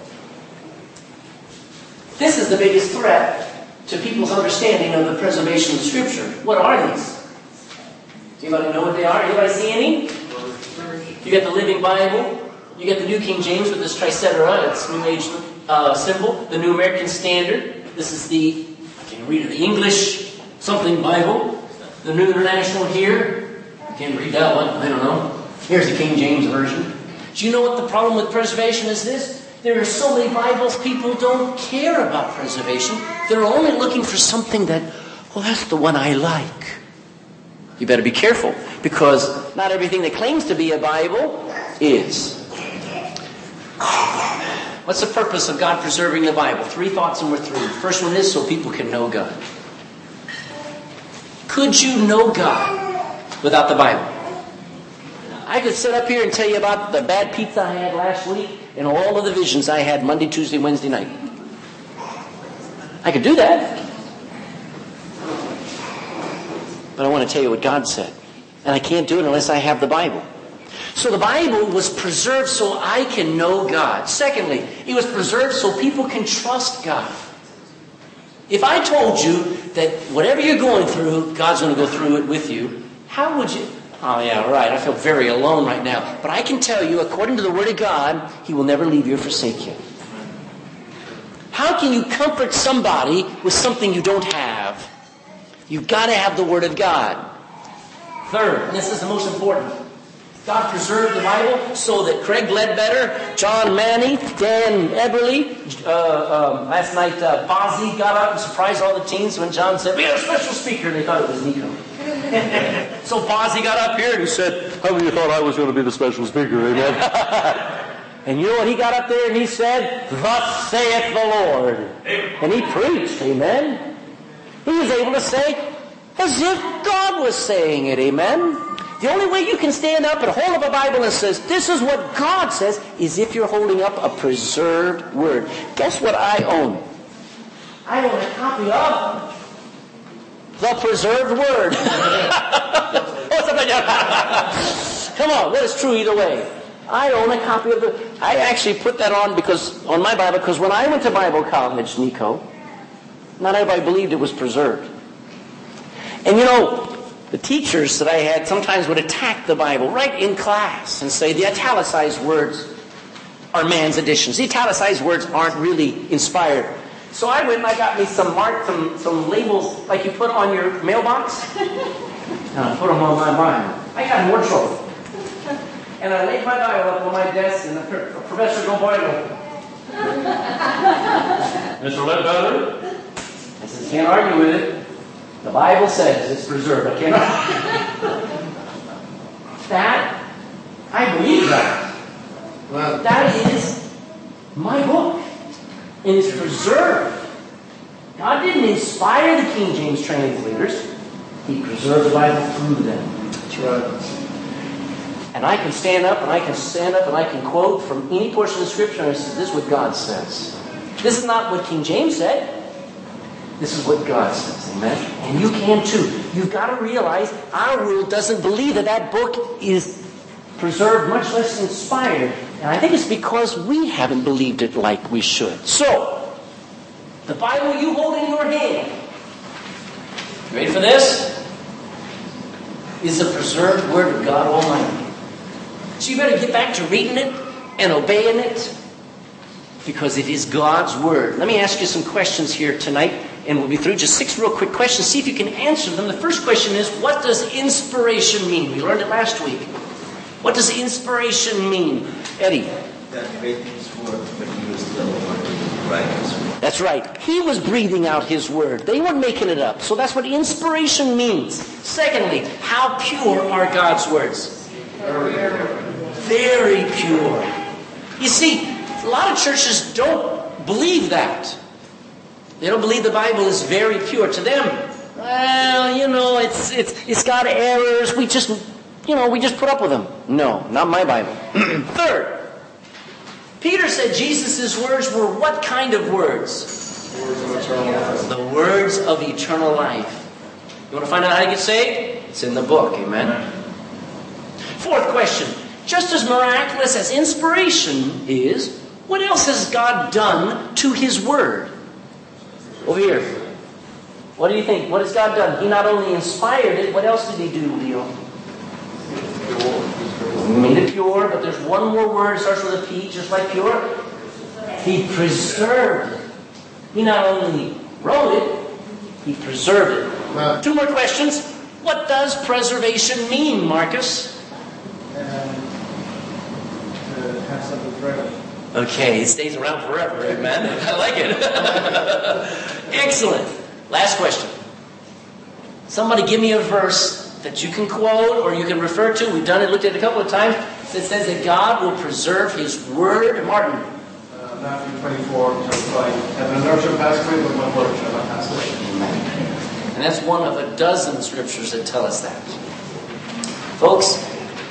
this is the biggest threat to people's understanding of the preservation of Scripture. What are these? Do anybody know what they are? Anybody see any? You got the Living Bible. You got the New King James with this tricetera, its New Age symbol. The New American Standard. This is the, I can't read it, the English something Bible. The New International here. I can't read that one. I don't know. Here's the King James Version. Do you know what the problem with preservation is this? There are so many Bibles, people don't care about preservation. They're only looking for something that, well, that's the one I like. You better be careful, because not everything that claims to be a Bible is. What's the purpose of God preserving the Bible? 3 thoughts and we're through. First one is so people can know God. Could you know God without the Bible? I could sit up here and tell you about the bad pizza I had last week and all of the visions I had Monday, Tuesday, Wednesday night. I could do that. But I want to tell you what God said. And I can't do it unless I have the Bible. So the Bible was preserved so I can know God. Secondly, it was preserved so people can trust God. If I told you that whatever you're going through, God's going to go through it with you, how would you? Oh, yeah, right. I feel very alone right now. But I can tell you, according to the Word of God, He will never leave you or forsake you. How can you comfort somebody with something you don't have? You've got to have the Word of God. Third, and this is the most important, God preserved the Bible so that Craig Ledbetter, John Manny, Dan Eberly, last night Bozzy got up and surprised all the teens when John said, we have a special speaker, and they thought it was Nico. So Bozzy got up here and he said, how many thought I was going to be the special speaker, amen? And you know what he got up there and he said, thus saith the Lord. And he preached, amen? He was able to say, as if God was saying it, amen? The only way you can stand up and hold up a Bible and says, this is what God says, is if you're holding up a preserved Word. Guess what I own? I own a copy of the preserved Word. Come on, what is true either way? I own a copy of the... I actually put that on my Bible, because when I went to Bible college, Nico, not everybody believed it was preserved. And you know, the teachers that I had sometimes would attack the Bible right in class and say the italicized words are man's additions. The italicized words aren't really inspired. So I went and I got me some labels like you put on your mailbox. And I put them on my Bible. I got more trouble. And I laid my Bible up on my desk and the professor go by and go, Mr. Ledbetter? I said, can't argue with it. The Bible says it's preserved. I cannot. That, I believe that. Well, that is my book. And it's preserved. God didn't inspire the King James translators. He preserved the Bible through them. That's right. And I can stand up and I can quote from any portion of Scripture and I say, this is what God says. This is not what King James said. This is what God says, amen? And you can too. You've got to realize our world doesn't believe that book is preserved, much less inspired. And I think it's because we haven't believed it like we should. So, the Bible you hold in your hand, you ready for this? Is the preserved Word of God Almighty. So you better get back to reading it and obeying it, because it is God's Word. Let me ask you some questions here tonight, and we'll be through. Just 6 real quick questions. See if you can answer them. The first question is, what does inspiration mean? We learned it last week. What does inspiration mean? Eddie? That great things work when you are still working right. That's right. He was breathing out His Word. They weren't making it up. So that's what inspiration means. Secondly, how pure are God's words? Very pure. You see, a lot of churches don't believe that. They don't believe the Bible is very pure. To them, well, it's got errors. We just put up with them. No, not my Bible. Third, Peter said Jesus' words were what kind of words? Words of eternal life. The words of eternal life. You want to find out how to get saved? It's in the book. Amen. Fourth question. Just as miraculous as inspiration is, what else has God done to His Word? Over here. What do you think? What has God done? He not only inspired it, what else did He do, Leo? He made it pure, but there's one more word, it starts with a P, just like pure. He preserved it. He not only wrote it, He preserved it. Two more questions. What does preservation mean, Marcus? Have something forever. Okay, it stays around forever, amen? I like it. Excellent. Last question. Somebody give me a verse that you can quote or you can refer to. We've done it, looked at it a couple of times. It says that God will preserve His Word. Martin. Matthew 24:25. Heaven and earth shall pass away, but my word shall not pass away. And that's one of a dozen scriptures that tell us that. Folks,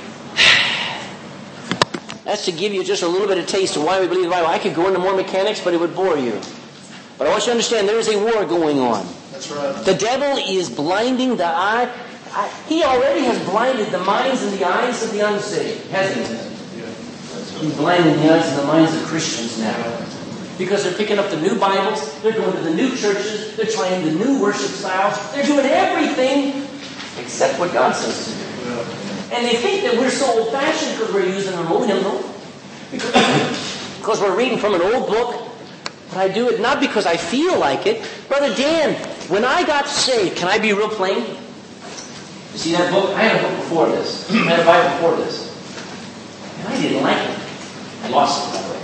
that's to give you just a little bit of taste of why we believe the Bible. I could go into more mechanics, but it would bore you. But I want you to understand there is a war going on. That's right. The devil is blinding the eye. He already has blinded the minds and the eyes of the unsaved, hasn't he? He's blinding the eyes and the minds of Christians now. Because they're picking up the new Bibles, they're going to the new churches, they're trying the new worship styles, they're doing everything except what God says to do. And they think that we're so old-fashioned because we're using an old hymnal, because we're reading from an old book. But I do it not because I feel like it. Brother Dan, when I got saved, can I be real plain? You see that book? I had a book before this. I had a Bible before this. And I didn't like it. I lost it, by the way.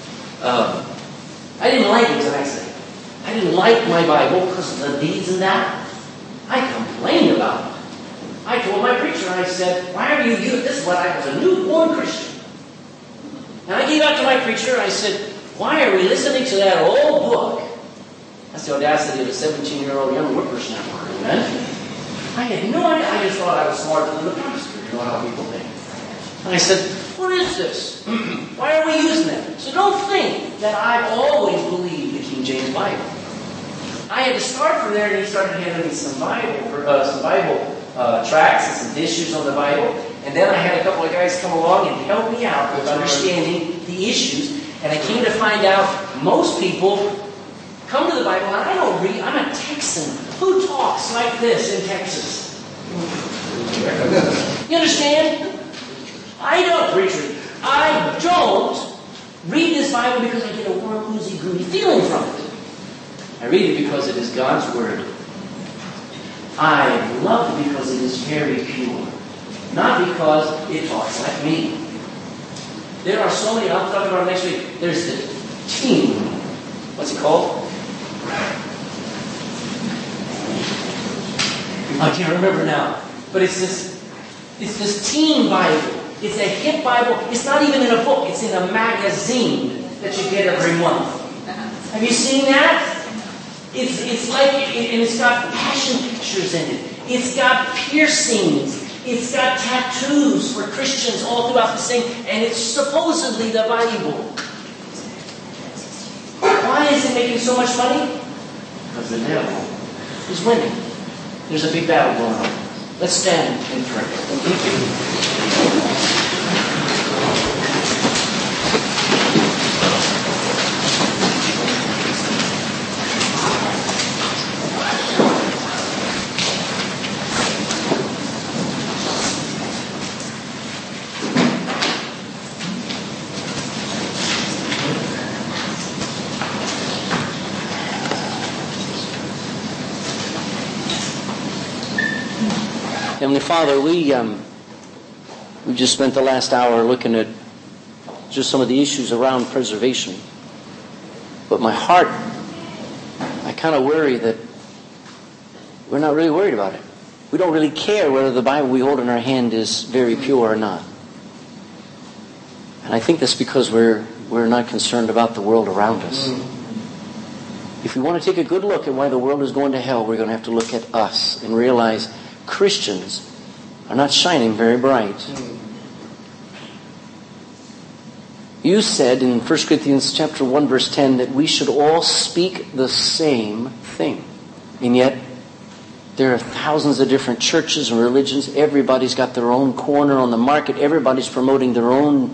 I didn't like it until I said, I didn't like my Bible because of the these and that. I complained about it. I told my preacher, I said, why are you using this? When I was a newborn Christian. And I gave out to my preacher, I said, why are we listening to that old book? That's the audacity of a 17-year-old young whippersnapper, amen? I had no idea. I just thought I was smarter than the pastor. You know how people think. And I said, what is this? Why are we using it? So don't think that I've always believed the King James Bible. I had to start from there, and he started handing me some Bible tracts and some issues on the Bible. And then I had a couple of guys come along and help me out with understanding the issues. And I came to find out most people come to the Bible, and I don't read. I'm a Texan. Who talks like this in Texas? You understand? I don't read this Bible because I get a warm, oozy, gooey feeling from it. I read it because it is God's Word. I love it because it is very pure. Not because it talks like me. There are so many, I'll talk about it next week. There's the team. What's it called? I can't remember now. But it's this teen Bible. It's a hip Bible. It's not even in a book. It's in a magazine that you get every month. Have you seen that? It's like, and it's got passion pictures in it. It's got piercings. It's got tattoos for Christians all throughout this thing. And it's supposedly the Bible. Why is it making so much money? Because the devil is winning. There's a big battle going on. Let's stand and pray. Heavenly Father, we just spent the last hour looking at just some of the issues around preservation. But my heart I kind of worry that we're not really worried about it. We don't really care whether the Bible we hold in our hand is very pure or not. And I think that's because we're not concerned about the world around us. If we want to take a good look at why the world is going to hell, we're going to have to look at us and realize Christians are not shining very bright. You said in 1 Corinthians chapter 1 verse 10 that we should all speak the same thing. And yet there are thousands of different churches and religions. Everybody's got their own corner on the market. Everybody's promoting their own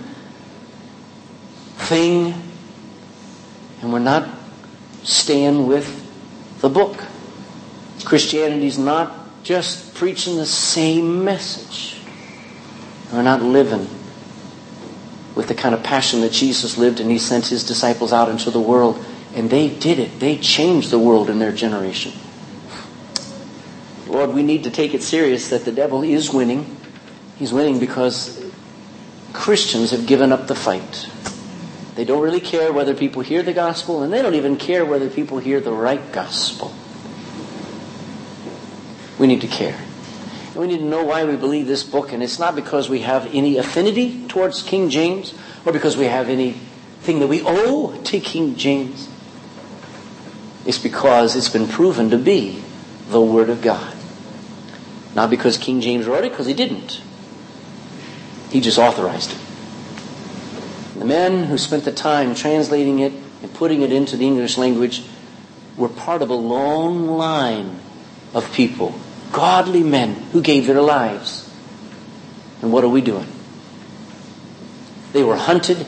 thing. And we're not staying with the book. Christianity's not just preaching the same message. We're not living with the kind of passion that Jesus lived, and He sent His disciples out into the world. And they did it. They changed the world in their generation. Lord, we need to take it serious that the devil is winning. He's winning because Christians have given up the fight. They don't really care whether people hear the gospel, and they don't even care whether people hear the right gospel. We need to care. And we need to know why we believe this book, and it's not because we have any affinity towards King James, or because we have anything that we owe to King James. It's because it's been proven to be the Word of God. Not because King James wrote it, because he didn't. He just authorized it. The men who spent the time translating it and putting it into the English language were part of a long line of people, godly men who gave their lives. And what are we doing? They were hunted.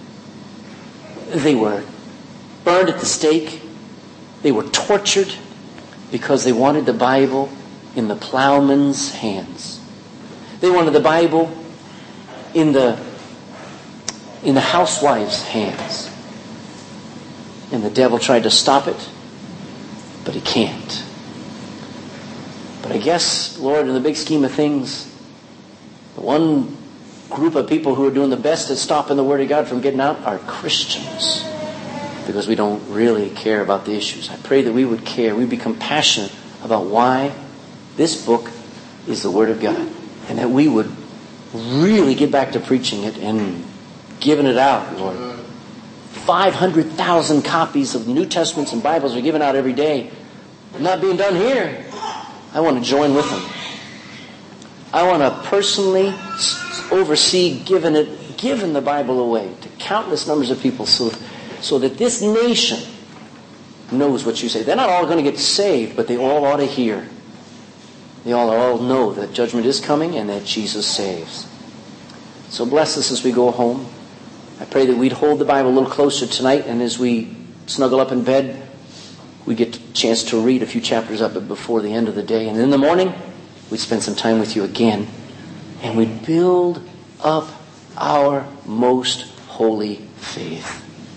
They were burned at the stake. They were tortured because they wanted the Bible in the plowman's hands. They wanted the Bible in the housewife's hands. And the devil tried to stop it, but he can't. But I guess, Lord, in the big scheme of things, the one group of people who are doing the best at stopping the Word of God from getting out are Christians. Because we don't really care about the issues. I pray that we would care, we'd become passionate about why this book is the Word of God. And that we would really get back to preaching it and giving it out, Lord. 500,000 copies of New Testaments and Bibles are given out every day. Not being done here. I want to join with them. I want to personally oversee giving the Bible away to countless numbers of people so that this nation knows what you say. They're not all going to get saved, but they all ought to hear. They all know that judgment is coming and that Jesus saves. So bless us as we go home. I pray that we'd hold the Bible a little closer tonight, and as we snuggle up in bed, we get a chance to read a few chapters of it before the end of the day. And in the morning, we'd spend some time with you again, and we'd build up our most holy faith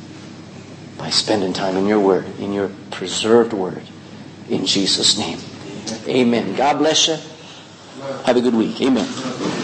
by spending time in your Word, in your preserved Word, in Jesus' name. Amen. God bless you. Have a good week. Amen.